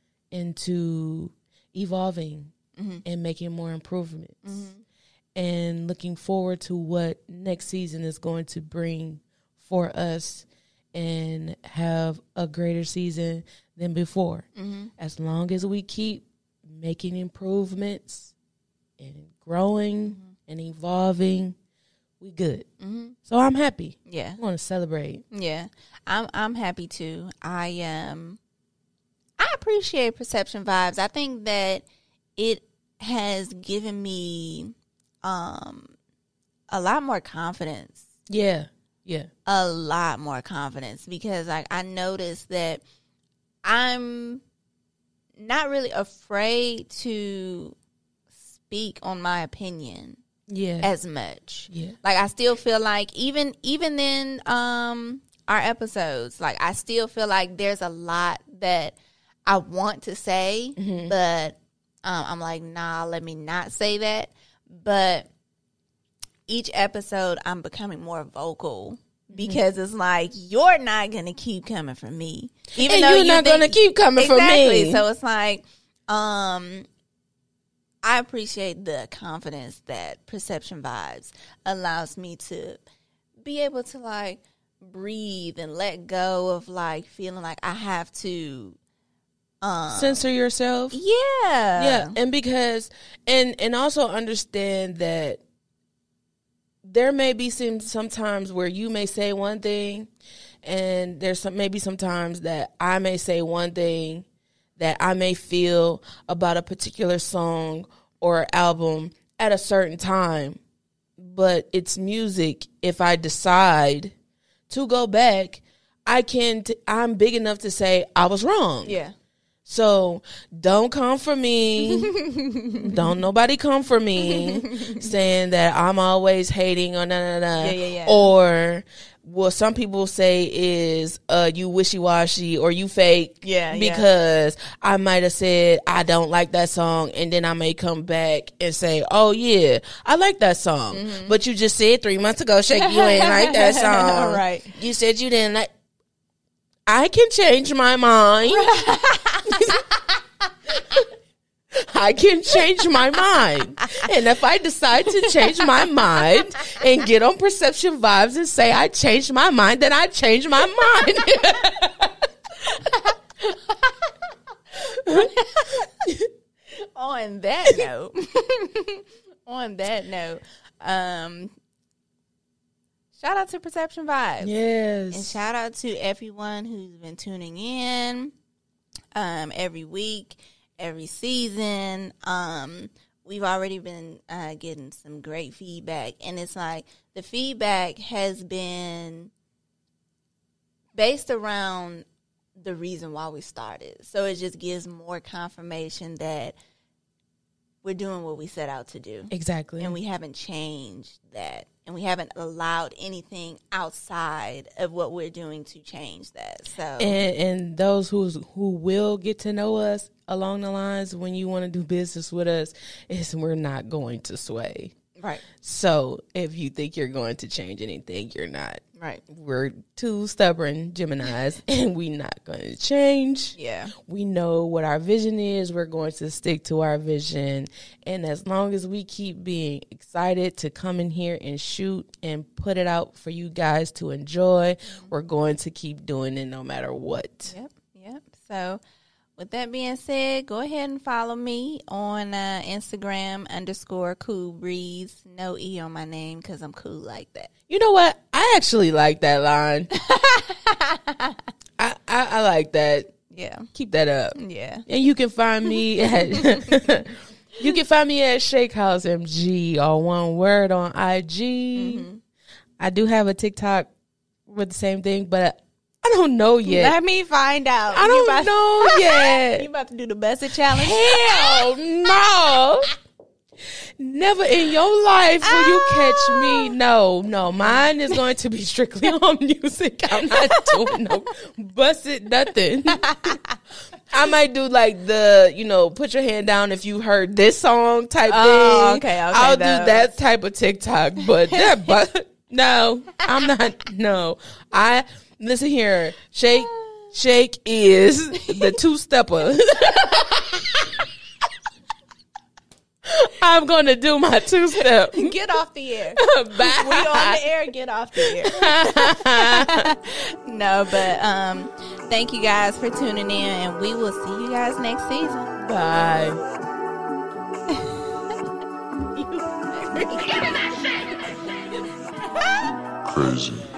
into evolving mm-hmm. and making more improvements. Mm-hmm. And looking forward to what next season is going to bring for us and have a greater season than before. Mm-hmm. As long as we keep making improvements and growing mm-hmm. and evolving, we good. Mm-hmm. So I'm happy. Yeah. I want to celebrate. Yeah. I'm I'm happy too. I um I appreciate Perception Vibes. I think that it has given me um a lot more confidence. Yeah. Yeah. A lot more confidence, because like I noticed that I'm not really afraid to speak on my opinion yeah. as much. Yeah. Like I still feel like even even in um our episodes, like I still feel like there's a lot that I want to say, mm-hmm. but um, I'm like, nah, let me not say that. But each episode, I'm becoming more vocal, because it's like, you're not going to keep coming for me. Even and though you're you not going to keep coming exactly. for me. So it's like, um, I appreciate the confidence that Perception Vibes allows me to be able to, like, breathe and let go of, like, feeling like I have to Um, censor yourself. Yeah. Yeah. And because, and, and also understand that there may be some sometimes where you may say one thing, and there's some, maybe sometimes that I may say one thing that I may feel about a particular song or album at a certain time. But it's music. If I decide to go back, I can, t- I'm big enough to say I was wrong. Yeah. So don't come for me. Don't nobody come for me saying that I'm always hating or nah, nah, nah. Yeah, yeah, yeah. Or what some people say is uh, you wishy-washy or you fake. Yeah, because yeah. I might have said I don't like that song, and then I may come back and say, oh, yeah, I like that song. Mm-hmm. But you just said three months ago, Shake, you ain't like that song. Right. You said you didn't like. I can change my mind. I can change my mind. And if I decide to change my mind and get on Perception Vibes and say I changed my mind, then I change my mind. On that note, on that note, um, shout out to Perception Vibes. Yes. And shout out to everyone who's been tuning in um, every week, every season. Um, we've already been uh, getting some great feedback. And it's like the feedback has been based around the reason why we started. So it just gives more confirmation that we're doing what we set out to do. Exactly. And we haven't changed that. And we haven't allowed anything outside of what we're doing to change that. So, and, and those who's who will get to know us along the lines when you want to do business with us, is we're not going to sway. Right. So if you think you're going to change anything, you're not. Right. We're two stubborn Geminis, and we're not going to change. Yeah. We know what our vision is. We're going to stick to our vision. And as long as we keep being excited to come in here and shoot and put it out for you guys to enjoy, mm-hmm. we're going to keep doing it no matter what. Yep. Yep. So with that being said, go ahead and follow me on uh, Instagram underscore Cool Breeze. No E on my name because I'm cool like that. You know what? I actually like that line. I, I I like that. Yeah. Keep that up. Yeah. And you can find me at you can find me at Shake House M G, all one word, on I G. Mm-hmm. I do have a TikTok with the same thing, but I don't know yet. Let me find out. I You don't about- know yet. You about to do the Busted challenge? Hell no. Never in your life will you catch me. No, no. Mine is going to be strictly on music. I'm not doing no busted nothing. I might do like the, you know, put your hand down if you heard this song type Oh, thing. okay, okay, I'll do those. that type of TikTok. But that, but no, I'm not. No, I listen here. Shake, shake is the two stepper. I'm going to do my two step. Get off the air. Bye. We on the air. Get off the air. No, but um, thank you guys for tuning in, and we will see you guys next season. Bye. Crazy.